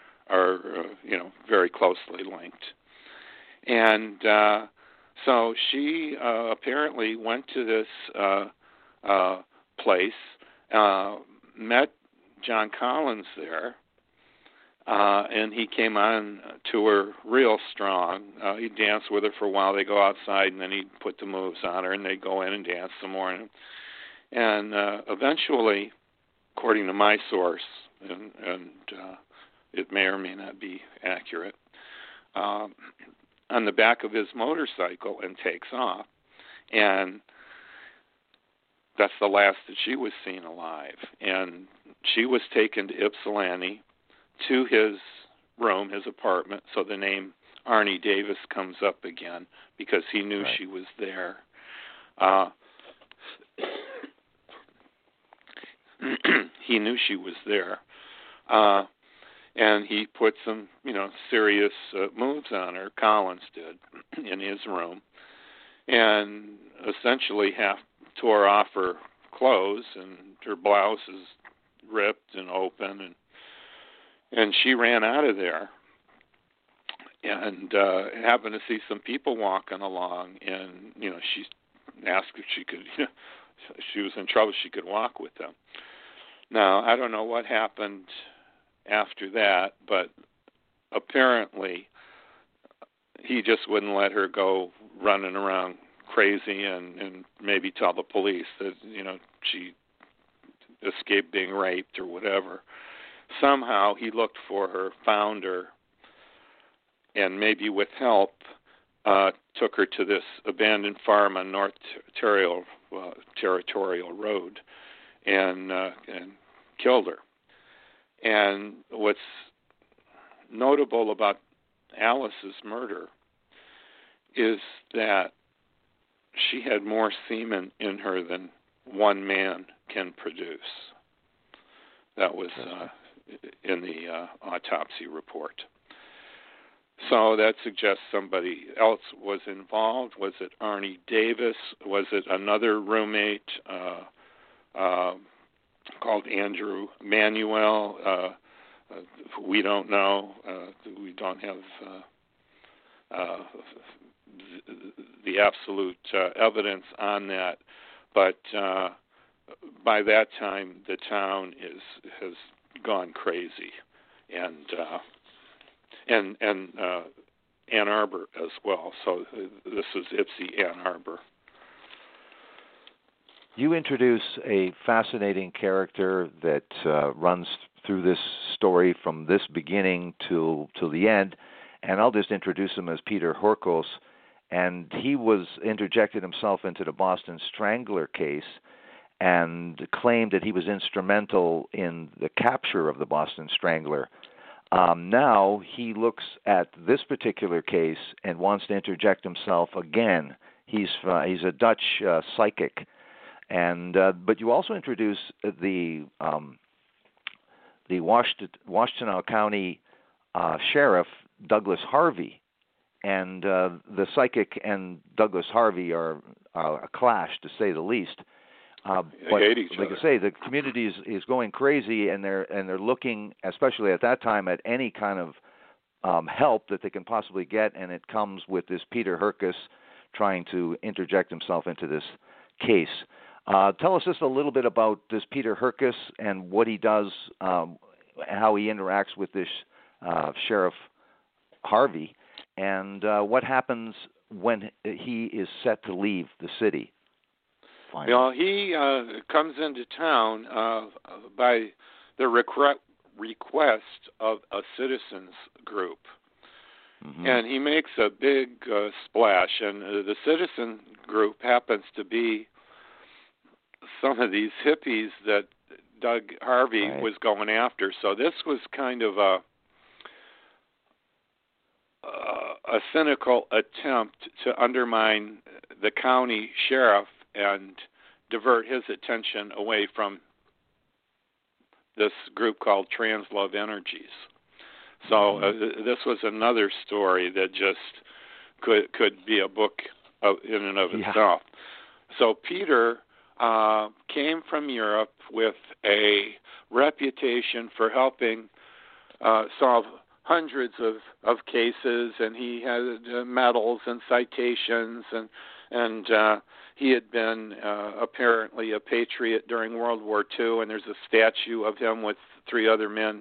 very closely linked. And so she apparently went to this place, met John Collins there, and he came on to her real strong. He danced with her for a while. They go outside, and then he'd put the moves on her, and they'd go in and dance some more. And eventually, according to my source, and it may or may not be accurate, on the back of his motorcycle and takes off. And that's the last that she was seen alive. And she was taken to Ypsilanti to his room, his apartment, so the name Arnie Davis comes up again because he knew she was there. He knew she was there. And he put some, serious moves on her, Collins did, in his room, and essentially tore off her clothes, and her blouse is ripped and open, and she ran out of there, and happened to see some people walking along, and, she asked if she could, she was in trouble, she could walk with them. Now, I don't know what happened after that, but apparently he just wouldn't let her go running around crazy and maybe tell the police that, she escaped being raped or whatever. Somehow he looked for her, found her, and maybe with help took her to this abandoned farm on North Territorial Road and killed her. And what's notable about Alice's murder is that she had more semen in her than one man can produce. That was in the autopsy report. So that suggests somebody else was involved. Was it Arnie Davis? Was it another roommate called Andrew Manuel? We don't know. We don't have the absolute evidence on that. But by that time, the town has gone crazy, and Ann Arbor as well. So this is Ypsi, Ann Arbor. You introduce a fascinating character that runs through this story from this beginning till the end, and I'll just introduce him as Peter Horkos. And he interjected himself into the Boston Strangler case and claimed that he was instrumental in the capture of the Boston Strangler. Now he looks at this particular case and wants to interject himself again. He's a Dutch psychic, And but you also introduce the Washtenaw County Sheriff Douglas Harvey, and the psychic and Douglas Harvey are a clash, to say the least. But hate each like other. I say, the community is going crazy, and they're looking, especially at that time, at any kind of help that they can possibly get, and it comes with this Peter Hurkos trying to interject himself into this case. Tell us just a little bit about this Peter Hurkos and what he does, how he interacts with this Sheriff Harvey, and what happens when he is set to leave the city. Finally. Well, he comes into town by the request of a citizens group. Mm-hmm. And he makes a big splash, and the citizen group happens to be some of these hippies that Doug Harvey was going after. So this was kind of a cynical attempt to undermine the county sheriff and divert his attention away from this group called Translove Energies. So this was another story that just could be a book in and of itself. So Peter came from Europe with a reputation for helping solve hundreds of cases, and he had medals and citations, and he had been apparently a patriot during World War II, and there's a statue of him with 3 other men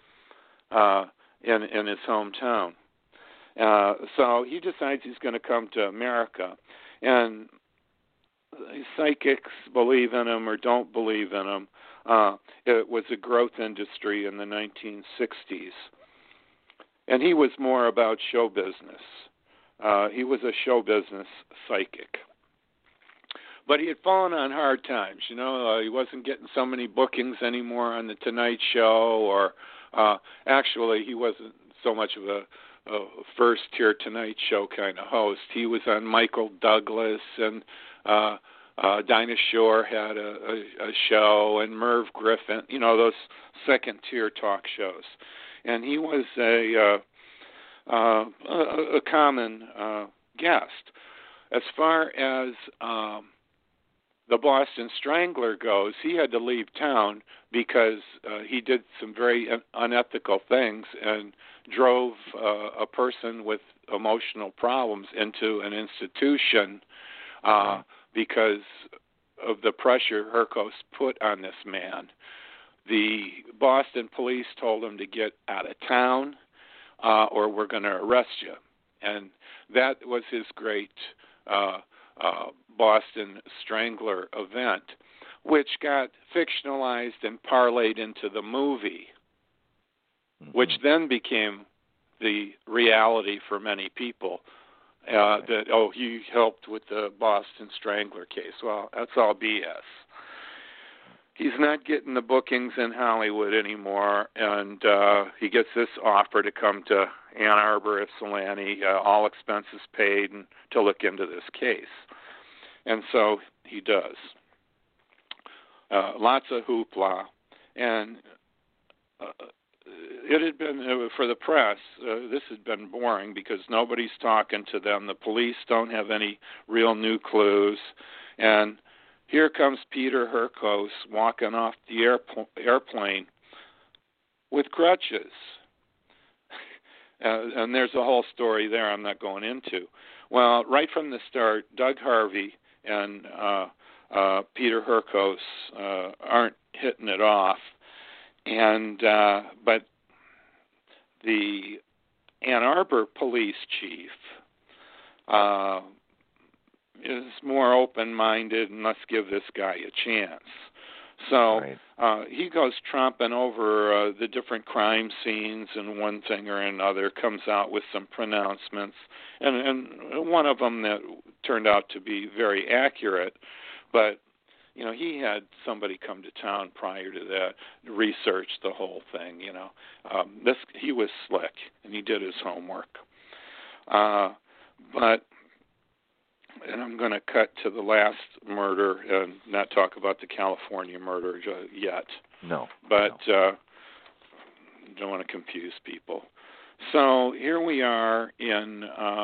in his hometown. So he decides he's going to come to America, and psychics believe in him or don't believe in him. It was a growth industry in the 1960s, and he was more about show business. He was a show business psychic. But he had fallen on hard times. You know, he wasn't getting so many bookings anymore on The Tonight Show, or actually he wasn't so much of a first-tier Tonight Show kind of host. He was on Michael Douglas, and Dinah Shore had a show, and Merv Griffin, you know, those second-tier talk shows. And he was a common guest. As far as the Boston Strangler goes, he had to leave town because he did some very unethical things and drove a person with emotional problems into an institution because of the pressure Hurkos put on this man. The Boston police told him to get out of town or we're going to arrest you. And that was his great Boston Strangler event, which got fictionalized and parlayed into the movie, which then became the reality for many people, that, he helped with the Boston Strangler case. Well, that's all BS. He's not getting the bookings in Hollywood anymore, and he gets this offer to come to Ann Arbor, Ypsilanti, all expenses paid, and to look into this case. And so he does. Lots of hoopla. And it had been, for the press, this had been boring because nobody's talking to them. The police don't have any real new clues. And here comes Peter Hurkos walking off the airplane with crutches. And there's a whole story there I'm not going into. Well, right from the start, Doug Harvey and Peter Hurkos aren't hitting it off. And but the Ann Arbor police chief is more open-minded, and let's give this guy a chance. So he goes tromping over the different crime scenes and one thing or another, comes out with some pronouncements, and one of them that turned out to be very accurate, but you know, he had somebody come to town prior to that, research the whole thing, you know. He was slick, and he did his homework. But and I'm going to cut to the last murder and not talk about the California murder yet. No. But don't want to confuse people. So here we are in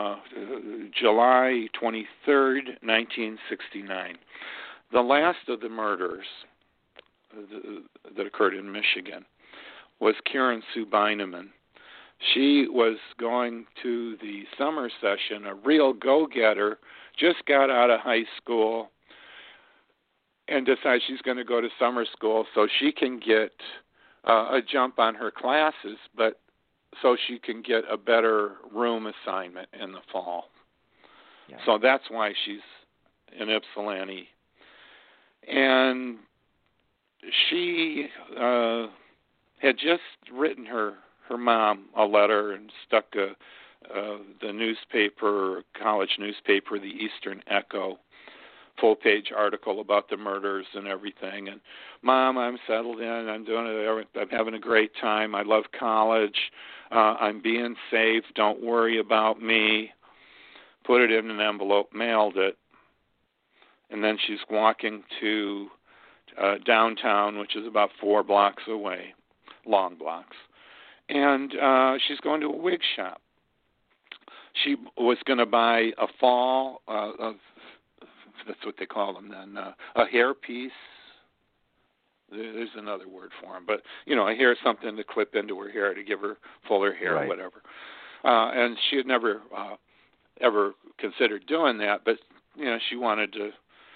July 23rd, 1969. The last of the murders that occurred in Michigan was Karen Sue Beineman. She was going to the summer session, a real go-getter, just got out of high school, and decides she's going to go to summer school so she can get a jump on her classes, but so she can get a better room assignment in the fall. Yeah. So that's why she's in Ypsilanti. And she had just written her mom a letter and stuck the newspaper, college newspaper, the Eastern Echo, full-page article about the murders and everything. And, Mom, I'm settled in. I'm doing it. I'm having a great time. I love college. I'm being safe. Don't worry about me. Put it in an envelope, mailed it. And then she's walking to downtown, which is about 4 blocks away, long blocks. And she's going to a wig shop. She was going to buy a fall that's what they call them then, a hair piece. There's another word for them, but a hair, something to clip into her hair to give her fuller hair, right. Or whatever. And she had never ever considered doing that, but she wanted to,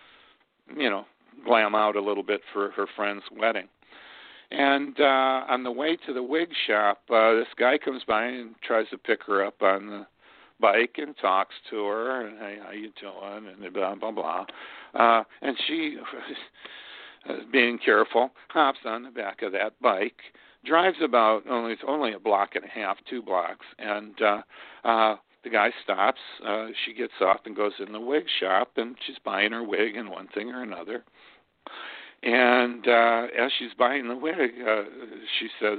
glam out a little bit for her friend's wedding. And on the way to the wig shop, this guy comes by and tries to pick her up on the bike and talks to her, and hey, how you doing, and blah blah blah. And she, being careful, hops on the back of that bike, drives about only a block and a half, 2 blocks, and the guy stops. She gets off and goes in the wig shop, and she's buying her wig and one thing or another. And as she's buying the wig, she says,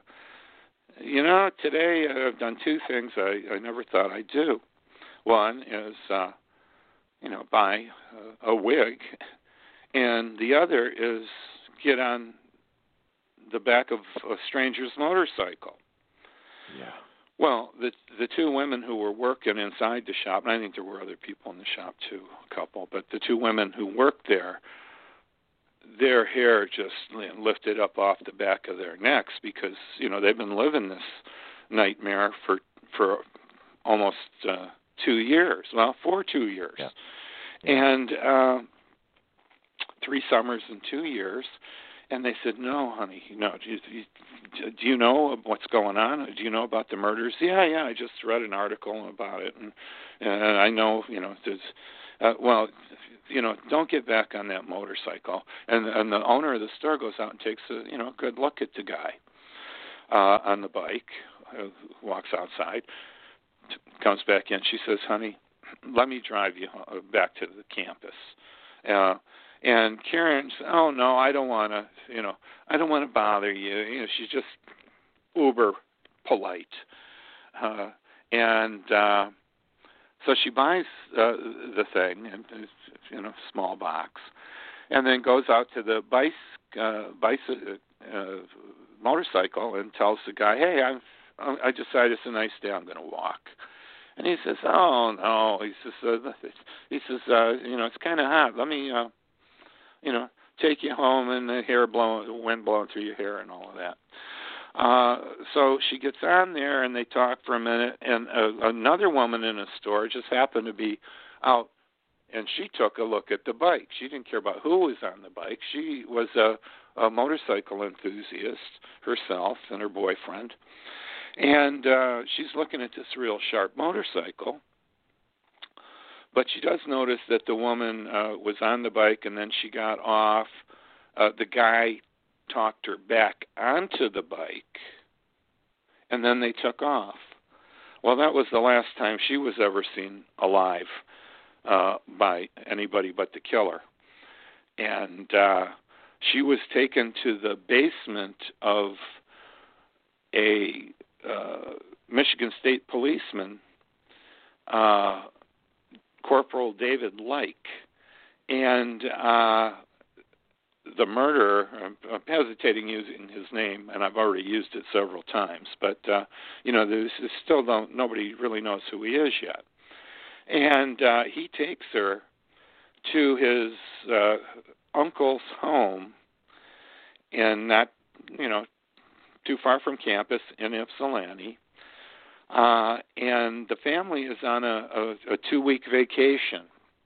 today I've done 2 things I never thought I'd do. One is, buy a wig, and the other is get on the back of a stranger's motorcycle. Yeah. Well, the 2 women who were working inside the shop, and I think there were other people in the shop too, a couple, but the 2 women who worked there, their hair just lifted up off the back of their necks because, they've been living this nightmare for almost 2 years. Well, for 2 years. Yeah. And 3 summers and 2 years. And they said, no, honey, no. Do you know what's going on? Do you know about the murders? Yeah, I just read an article about it. And I know, there's, don't get back on that motorcycle. And the owner of the store goes out and takes a good look at the guy on the bike, walks outside, comes back in. She says, honey, let me drive you back to the campus. And Karen said, oh, no, I don't want to bother you. She's just uber polite. So she buys the thing, in a small box, and then goes out to the motorcycle and tells the guy, hey, I decided it's a nice day, I'm going to walk. And he says, oh, no. He says, it's kind of hot. Let me, take you home and the wind blowing through your hair and all of that. So she gets on there and they talk for a minute, and another woman in a store just happened to be out, and she took a look at the bike. She didn't care about who was on the bike. She was a motorcycle enthusiast herself and her boyfriend. And she's looking at this real sharp motorcycle. But she does notice that the woman was on the bike, and then she got off. The guy talked her back onto the bike, and then they took off. Well, that was the last time she was ever seen alive by anybody but the killer. And she was taken to the basement of a Michigan State policeman Corporal David Lake. And the murderer, I'm hesitating using his name, and I've already used it several times, but, there's still nobody really knows who he is yet. And he takes her to his uncle's home, and not, too far from campus in Ypsilanti. And the family is on a 2-week vacation.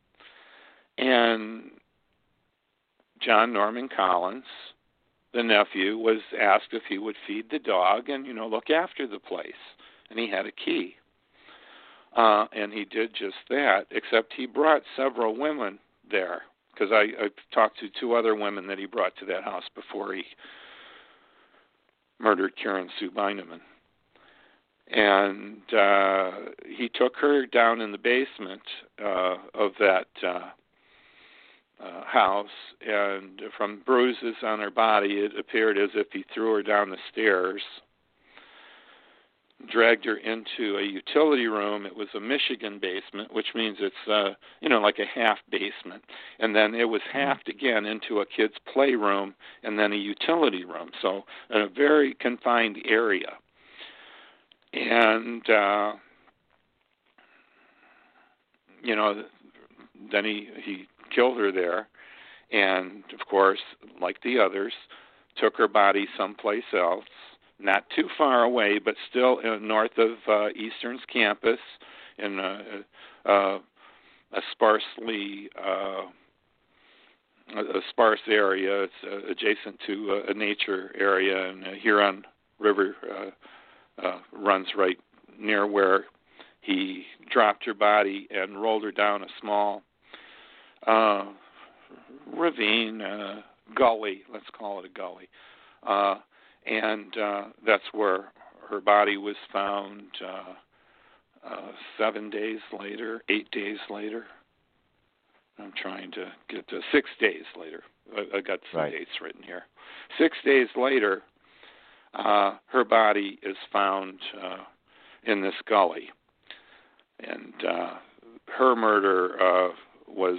And John Norman Collins, the nephew, was asked if he would feed the dog and, look after the place. And he had a key. And he did just that, except he brought several women there, because I talked to 2 other women that he brought to that house before he murdered Karen Sue Beineman. And he took her down in the basement of that house, and from bruises on her body, it appeared as if he threw her down the stairs, dragged her into a utility room. It was a Michigan basement, which means it's, like a half basement. And then it was halved again into a kid's playroom and then a utility room. So a very confined area. And, then he killed her there. And, of course, like the others, took her body someplace else, not too far away, but still north of Eastern's campus in a sparsely a sparse area. It's adjacent to a nature area, and Huron River runs right near where he dropped her body and rolled her down a small ravine, gully. Let's call it a gully. And that's where her body was found 7 days later, 8 days later. I'm trying to get to 6 days later. I got some dates written here. 6 days later, her body is found in this gully. And her murder was,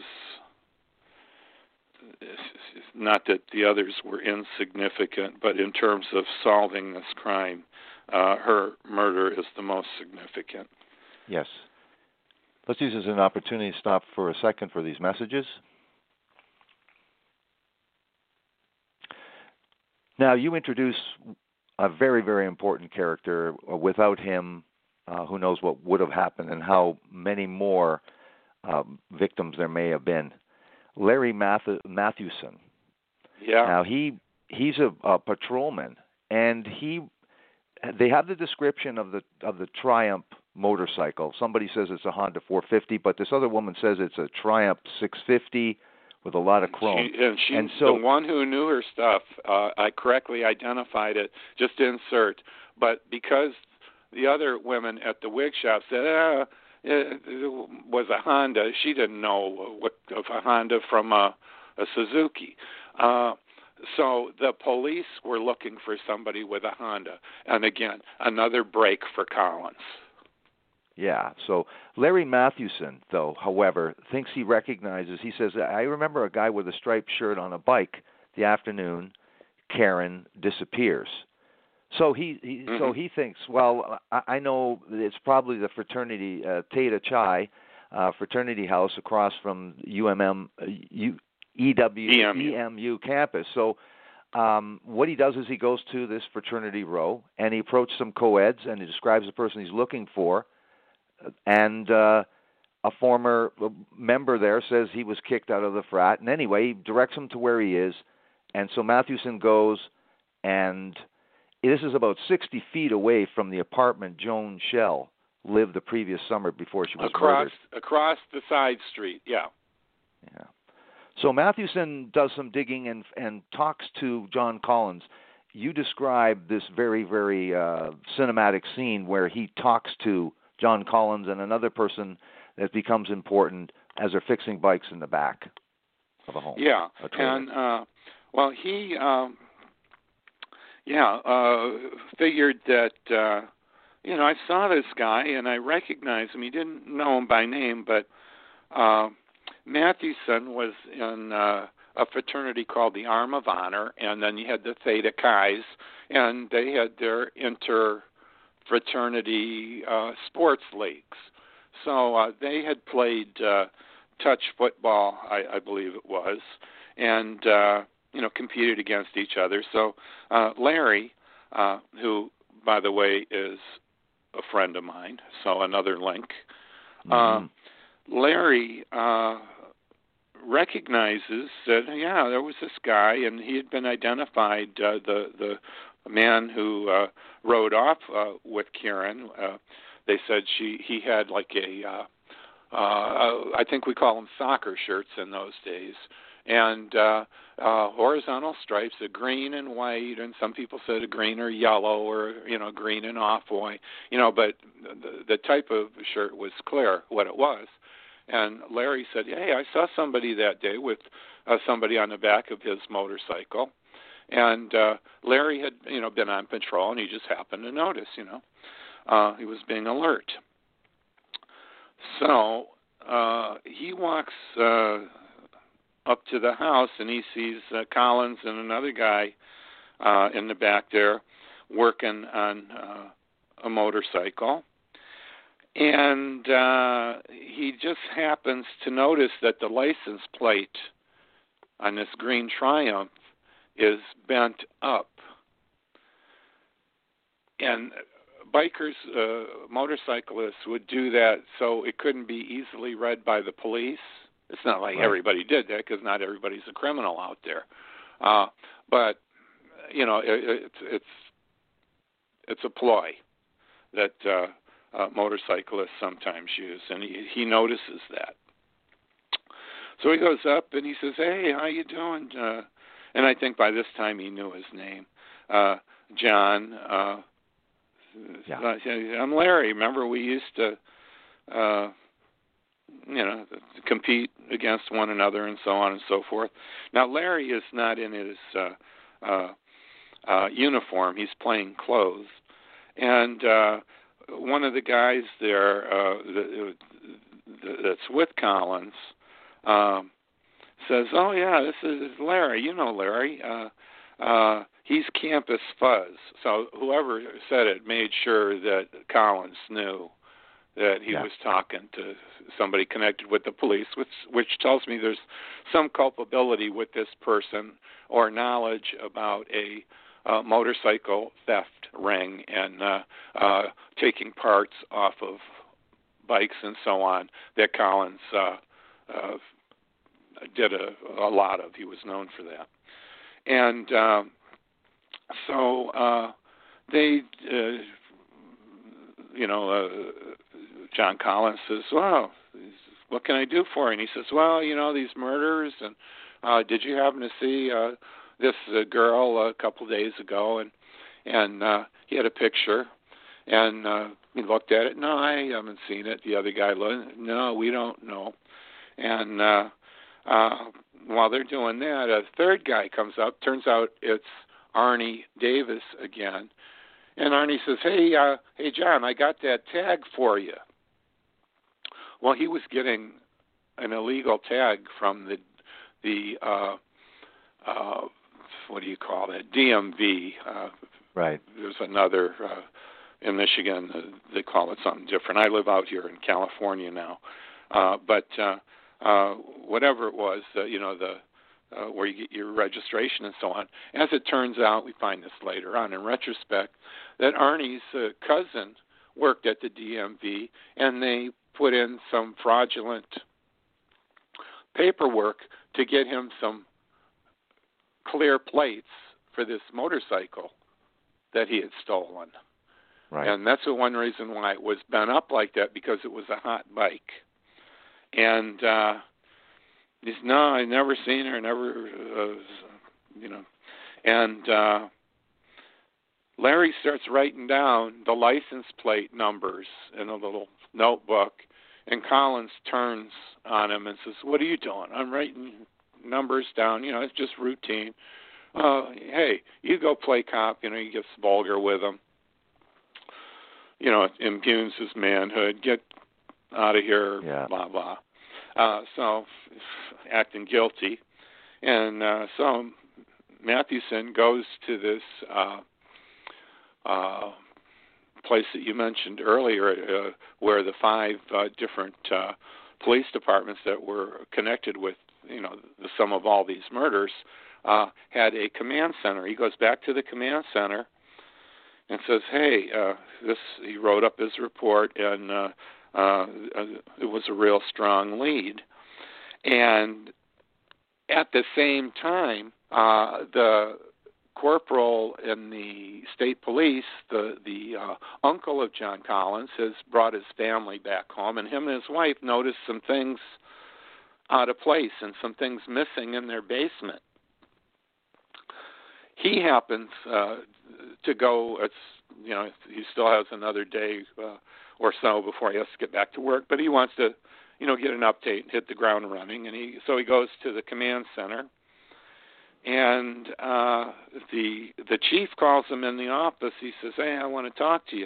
not that the others were insignificant, but in terms of solving this crime, her murder is the most significant. Yes. Let's use this as an opportunity to stop for a second for these messages. Now, you introduce a very, very important character. Without him, who knows what would have happened and how many more victims there may have been. Larry Mathewson. Yeah. Now, he's a patrolman, and they have the description of the Triumph motorcycle. Somebody says it's a Honda 450, but this other woman says it's a Triumph 650 with a lot of chrome. She's the one who knew her stuff. I correctly identified it, just to insert. But because the other women at the wig shop said, it was a Honda, she didn't know what of a Honda from a Suzuki. So the police were looking for somebody with a Honda. And again, another break for Collins. Yeah, so Larry Mathewson, though, however, thinks he recognizes, he says, I remember a guy with a striped shirt on a bike the afternoon Karen disappears. So he thinks, well, I know it's probably the fraternity, Theta Chi fraternity house across from EMU campus. So what he does is he goes to this fraternity row, and he approaches some co-eds, and he describes the person he's looking for. And a former member there says he was kicked out of the frat. And anyway, he directs him to where he is. And so Mathewson goes, and this is about 60 feet away from the apartment Joan Schell lived the previous summer before she was murdered. Across the side street, yeah. Yeah. So Mathewson does some digging and talks to John Collins. You describe this very, very cinematic scene where he talks to John Collins and another person that becomes important as they're fixing bikes in the back of a home. Yeah, and he figured that I saw this guy and I recognized him. He didn't know him by name, but Mathewson was in a fraternity called the Arm of Honor, and then you had the Theta Chi's, and they had their inter-fraternity sports leagues. So they had played touch football, I believe it was, and competed against each other. So Larry, who, by the way, is a friend of mine, so another link. Larry recognizes that, there was this guy, and he had been identified, the man who rode off with Karen. They said he had like I think we call them soccer shirts in those days, and horizontal stripes, a green and white, and some people said a green or yellow, or green and off-white, but the type of shirt was clear what it was. And Larry said, "Hey, I saw somebody that day with somebody on the back of his motorcycle," and Larry had been on patrol, and he just happened to notice. He was being alert. So he walks up to the house, and he sees Collins and another guy in the back there working on a motorcycle. And he just happens to notice that the license plate on this green Triumph is bent up. And bikers, motorcyclists would do that so it couldn't be easily read by the police. It's not like everybody did that, because not everybody's a criminal out there. But it's a ploy that motorcyclists sometimes use, and he notices that. So he goes up and he says, "Hey, how you doing?" And I think by this time he knew his name, John. I'm Larry. Remember, we used to, compete against one another and so on and so forth. Now, Larry is not in his uniform. He's plain clothes. And one of the guys there that's with Collins says, "Oh, yeah, this is Larry. You know Larry. He's Campus Fuzz." So whoever said it made sure that Collins knew that he was talking to somebody connected with the police, which tells me there's some culpability with this person or knowledge about a motorcycle theft ring and taking parts off of bikes and so on that Collins did a lot of. He was known for that. And so they, John Collins says, "Well, what can I do for you?" And he says, "Well, these murders, and did you happen to see this girl a couple days ago?" And he had a picture, and he looked at it. "No, I haven't seen it." The other guy looked. "No, we don't know." And while they're doing that, a third guy comes up. Turns out it's Arnie Davis again. And Arnie says, hey, John, I got that tag for you." Well, he was getting an illegal tag from the what do you call it, DMV. Right. There's another in Michigan. They call it something different. I live out here in California now. But whatever it was, where you get your registration and so on. As it turns out, we find this later on in retrospect, that Arnie's cousin worked at the DMV, and they put in some fraudulent paperwork to get him some clear plates for this motorcycle that he had stolen. Right. And that's the one reason why it was bent up like that, because it was a hot bike. And he said, "No, I never seen her, never, And Larry starts writing down the license plate numbers in a little notebook, and Collins turns on him and says, "What are you doing?" "I'm writing numbers down. It's just routine." "Hey, you go play cop." He gets vulgar with him. It impugns his manhood. "Get out of here," blah, blah. so acting guilty. And so Mathewson goes to this place that you mentioned earlier, where the 5 different police departments that were connected with, the sum of all these murders, had a command center. He goes back to the command center and says, "Hey, he wrote up his report, and it was a real strong lead." And at the same time, the corporal in the state police, the uncle of John Collins, has brought his family back home, and him and his wife noticed some things out of place and some things missing in their basement. He happens to go. He still has another day or so before he has to get back to work, but he wants to, get an update and hit the ground running, and so he goes to the command center. And the chief calls him in the office. He says, "Hey, I want to talk to you."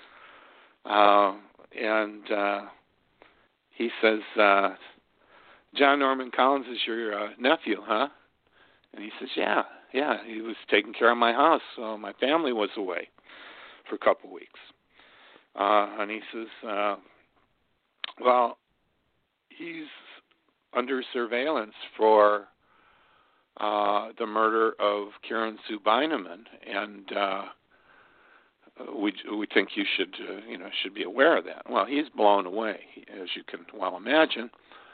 And he says, "John Norman Collins is your nephew, huh?" And he says, Yeah. He was taking care of my house. So my family was away for a couple weeks." And he says, "Well, he's under surveillance for the murder of Karen Sue Beineman, and we think you should be aware of that." Well, he's blown away, as you can well imagine.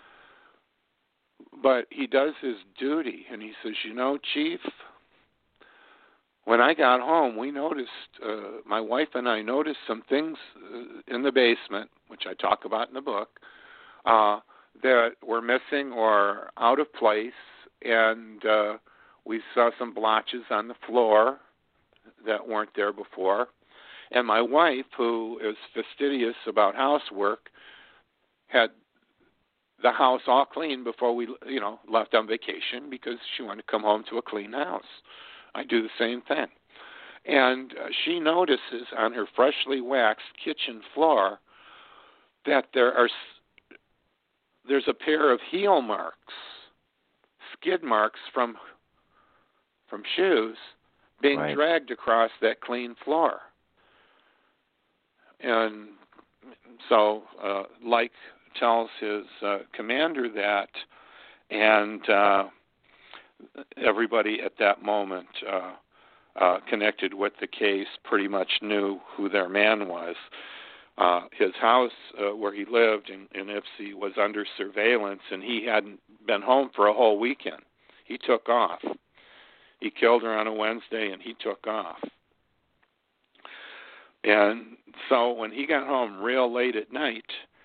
But he does his duty, and he says, "Chief, when I got home, we noticed, my wife and I noticed some things in the basement, which I talk about in the book, that were missing or out of place, and we saw some blotches on the floor that weren't there before. And my wife, who is fastidious about housework, had the house all clean before we, left on vacation, because she wanted to come home to a clean house. I do the same thing. And she notices on her freshly waxed kitchen floor that there's a pair of heel marks, skid marks from shoes being dragged across that clean floor. And so Like tells his commander that, and everybody at that moment connected with the case pretty much knew who their man was. His house where he lived in Ypsi was under surveillance, and he hadn't been home for a whole weekend. He took off. He killed her on a Wednesday, and he took off. And so when he got home real late at night,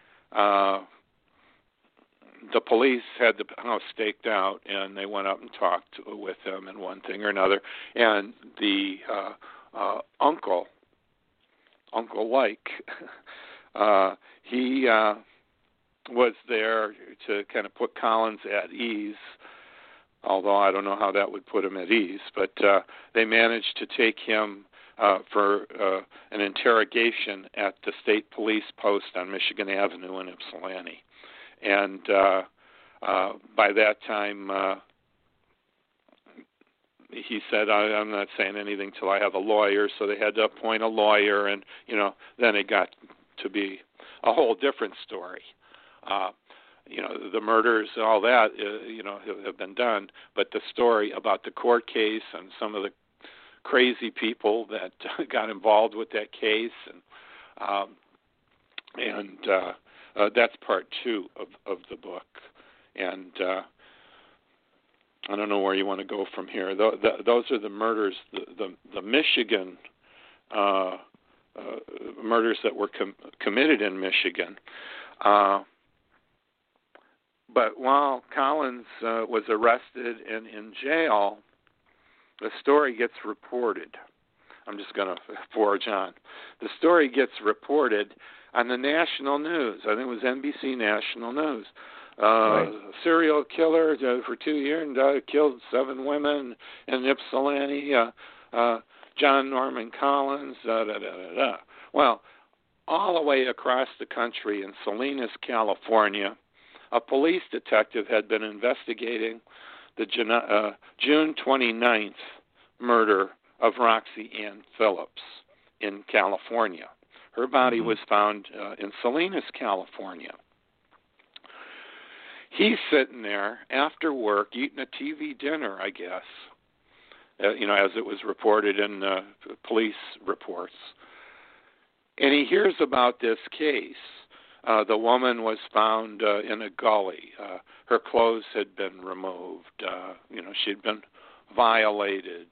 the police had the house staked out, and they went up and talked with him and one thing or another. And the Uncle Like, he was there to kind of put Collins at ease, although I don't know how that would put him at ease. But they managed to take him for an interrogation at the state police post on Michigan Avenue in Ypsilanti. And by that time, he said, "I'm not saying anything till I have a lawyer." So they had to appoint a lawyer, and then it got to be a whole different story. The murders and all that, have been done, but the story about the court case and some of the crazy people that got involved with that case, and that's part 2 of the book. And I don't know where you want to go from here. Those are the murders, the Michigan murders that were committed in Michigan. But while Collins was arrested and in jail, the story gets reported. I'm just going to forge on. The story gets reported on the national news. I think it was NBC National News. Serial killer for 2 years and killed 7 women in Ypsilanti. John Norman Collins. Well, all the way across the country in Salinas, California, a police detective had been investigating the June 29th murder of Roxy Ann Phillips in California. Her body was found in Salinas, California. He's sitting there after work eating a TV dinner, I guess, as it was reported in police reports. And he hears about this case. The woman was found in a gully. Her clothes had been removed. She'd been violated.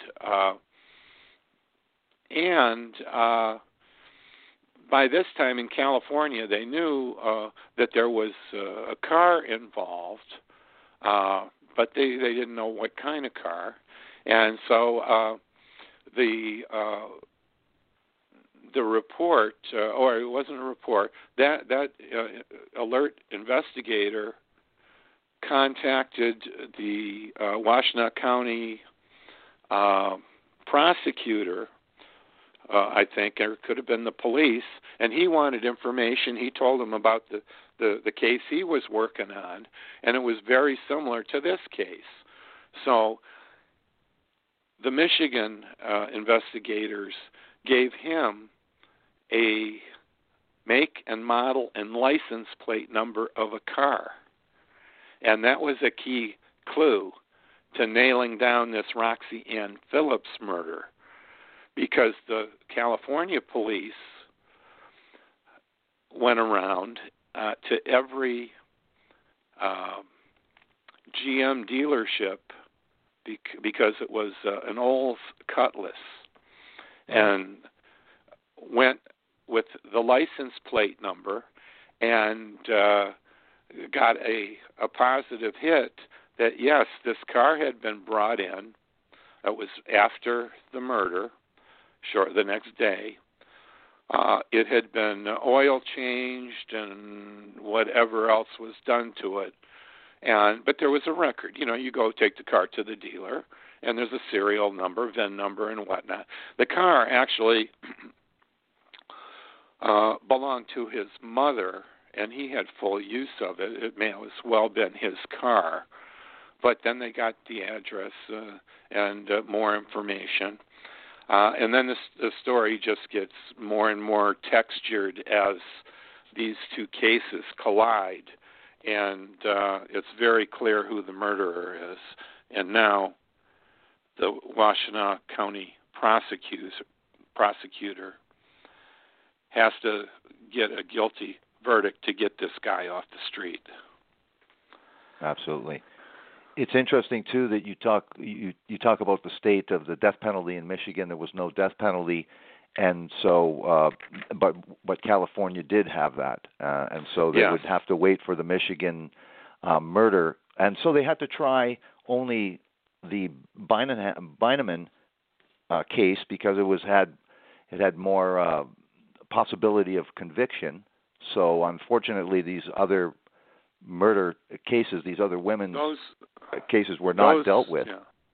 And by this time in California, they knew that there was a car involved, but they didn't know what kind of car. And so the report, or it wasn't a report, that alert investigator contacted the Washtenaw County prosecutor, I think, or it could have been the police, and he wanted information. He told them about the case he was working on, and it was very similar to this case. So the Michigan investigators gave him a make and model and license plate number of a car. And that was a key clue to nailing down this Roxy Ann Phillips murder, because the California police went around to every GM dealership because it was an old Cutlass, and went with the license plate number and got a positive hit that, yes, this car had been brought in. It was after the murder, the next day. It had been oil changed and whatever else was done to it. But there was a record. You go take the car to the dealer, and there's a serial number, VIN number, and whatnot. The car actually belonged to his mother, and he had full use of it. It may have as well been his car. But then they got the address and more information. And then the story just gets more and more textured as these two cases collide. And it's very clear who the murderer is. And now the Washtenaw County prosecutor has to get a guilty verdict to get this guy off the street. Absolutely. It's interesting too that you talk about the state of the death penalty in Michigan. There was no death penalty, and so but California did have that, and so they would have to wait for the Michigan murder, and so they had to try only the Beineman case because it had more possibility of conviction. So unfortunately, these other murder cases, these other women's cases were not dealt with.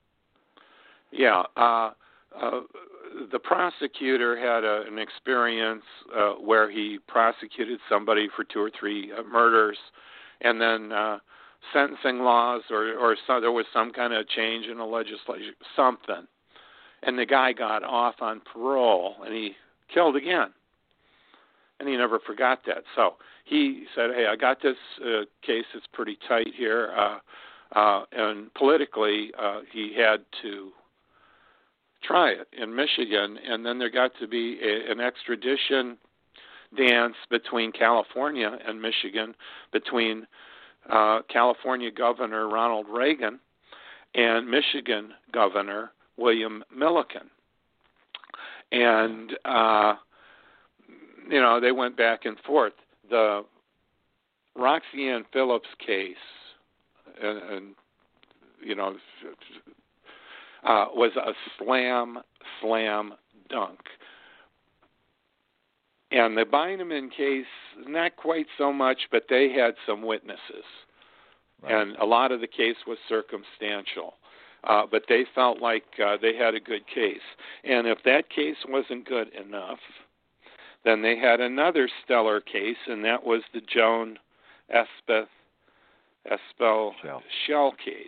The prosecutor had an experience where he prosecuted somebody for 2 or 3 murders, and then sentencing laws or there was some kind of change in the legislature, something, and the guy got off on parole, and he killed again. And he never forgot that. So he said, hey, I got this case that's pretty tight here. And politically, he had to try it in Michigan. And then there got to be an extradition dance between California and Michigan, between California Governor Ronald Reagan and Michigan Governor William Milliken. And they went back and forth. The Roxy Ann Phillips case, was a slam dunk. And the Beineman case, not quite so much, but they had some witnesses. Right. And a lot of the case was circumstantial. But they felt like they had a good case. And if that case wasn't good enough, then they had another stellar case, and that was the Joan Espeth Espel shell case.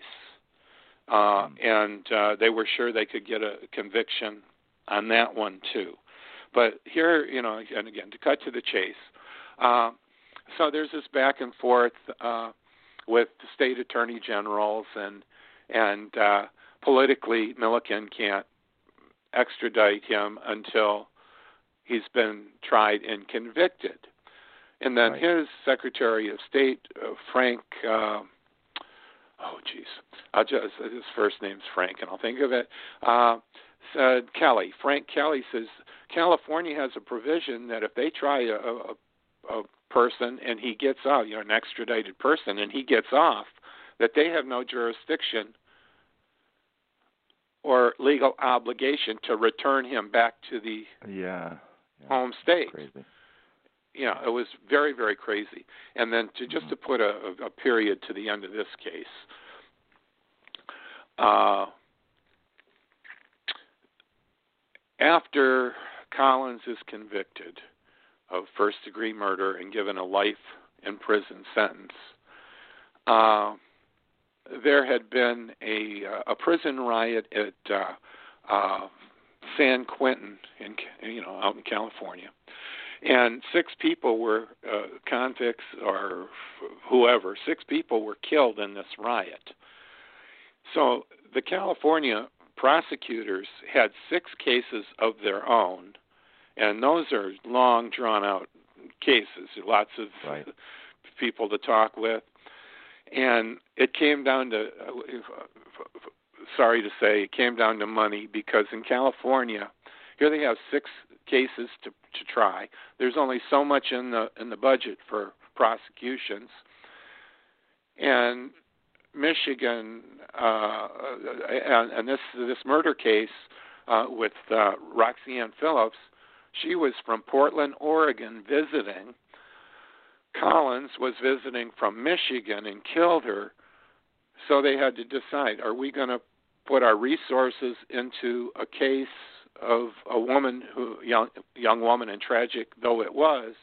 And they were sure they could get a conviction on that one too. But here, and again, to cut to the chase, so there's this back and forth with the state attorney generals, and politically, Milliken can't extradite him until he's been tried and convicted. And then his Secretary of State, Frank, his first name's Frank, and I'll think of it, Kelly. Frank Kelly says California has a provision that if they try a person and he gets out, an extradited person, and he gets off, that they have no jurisdiction or legal obligation to return him back to the home state. Crazy. Yeah, it was very, very crazy. And then to put a period to the end of this case, after Collins is convicted of first-degree murder and given a life in prison sentence, there had been a prison riot at San Quentin, out in California. And 6 people were convicts or whoever. 6 people were killed in this riot. So the California prosecutors had 6 cases of their own, and those are long, drawn-out cases. Lots of people to talk with. And it came down to, sorry to say, it came down to money, because in California, here they have 6 cases to try. There's only so much in the budget for prosecutions, and Michigan and this murder case with Roxanne Phillips, she was from Portland, Oregon, visiting. Collins was visiting from Michigan and killed her. So they had to decide: are we going to put our resources into a case of a woman, young woman, and tragic though it was,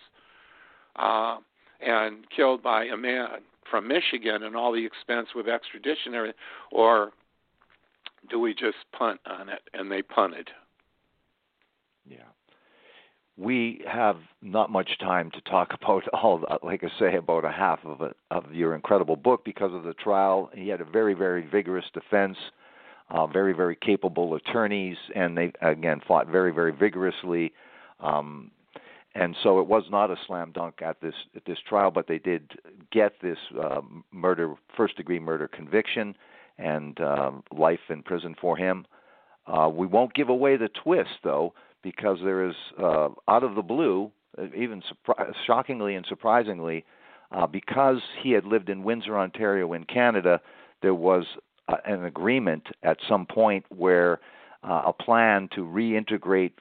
and killed by a man from Michigan and all the expense with extradition, or do we just punt on it? And they punted. Yeah. We have not much time to talk about like I say, about a half of your incredible book because of the trial. He had a very, very vigorous defense. Very, very capable attorneys, and they, again, fought very, very vigorously. And so it was not a slam dunk at this trial, but they did get this first-degree murder conviction and life in prison for him. We won't give away the twist, though, because there is, out of the blue, even shockingly and surprisingly, because he had lived in Windsor, Ontario, in Canada, there was an agreement at some point where a plan to reintegrate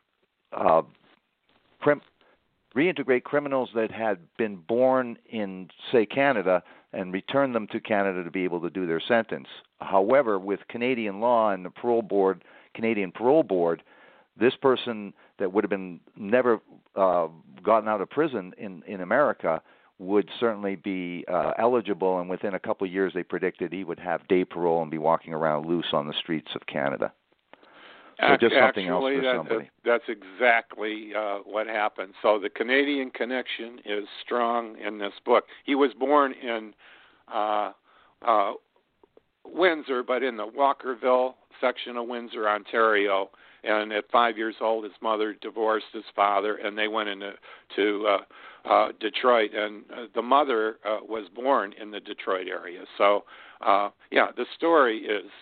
criminals that had been born in, say, Canada and return them to Canada to be able to do their sentence. However, with Canadian law and the Canadian Parole Board, this person that would have been never gotten out of prison in America would certainly be eligible, and within a couple of years they predicted he would have day parole and be walking around loose on the streets of Canada. So just something else for somebody. That's exactly what happened. So the Canadian connection is strong in this book. He was born in Windsor, but in the Walkerville section of Windsor, Ontario. And at 5 years old, his mother divorced his father, and they went into Detroit. And the mother was born in the Detroit area. So, the story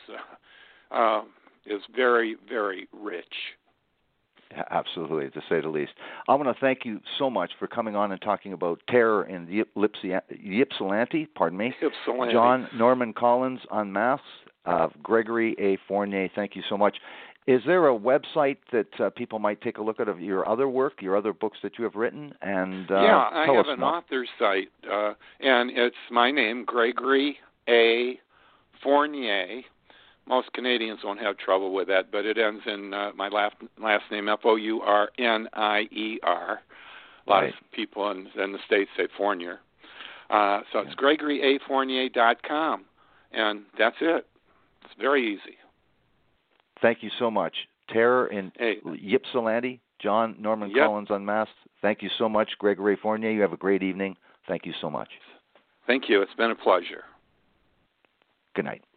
is very, very rich. Absolutely, to say the least. I want to thank you so much for coming on and talking about terror in Ypsilanti. Ypsilanti. John Norman Collins on Mass. Gregory A. Fournier, thank you so much. Is there a website that people might take a look at of your other work, your other books that you have written? And I have an author site, and it's my name, Gregory A. Fournier. Most Canadians won't have trouble with that, but it ends in my last name, Fournier. A lot of people in the States say Fournier. So it's GregoryAFournier.com, and that's it. It's very easy. Thank you so much. Terror in Ypsilanti, John Norman Collins Unmasked. Thank you so much, Gregory Fournier. You have a great evening. Thank you so much. Thank you. It's been a pleasure. Good night.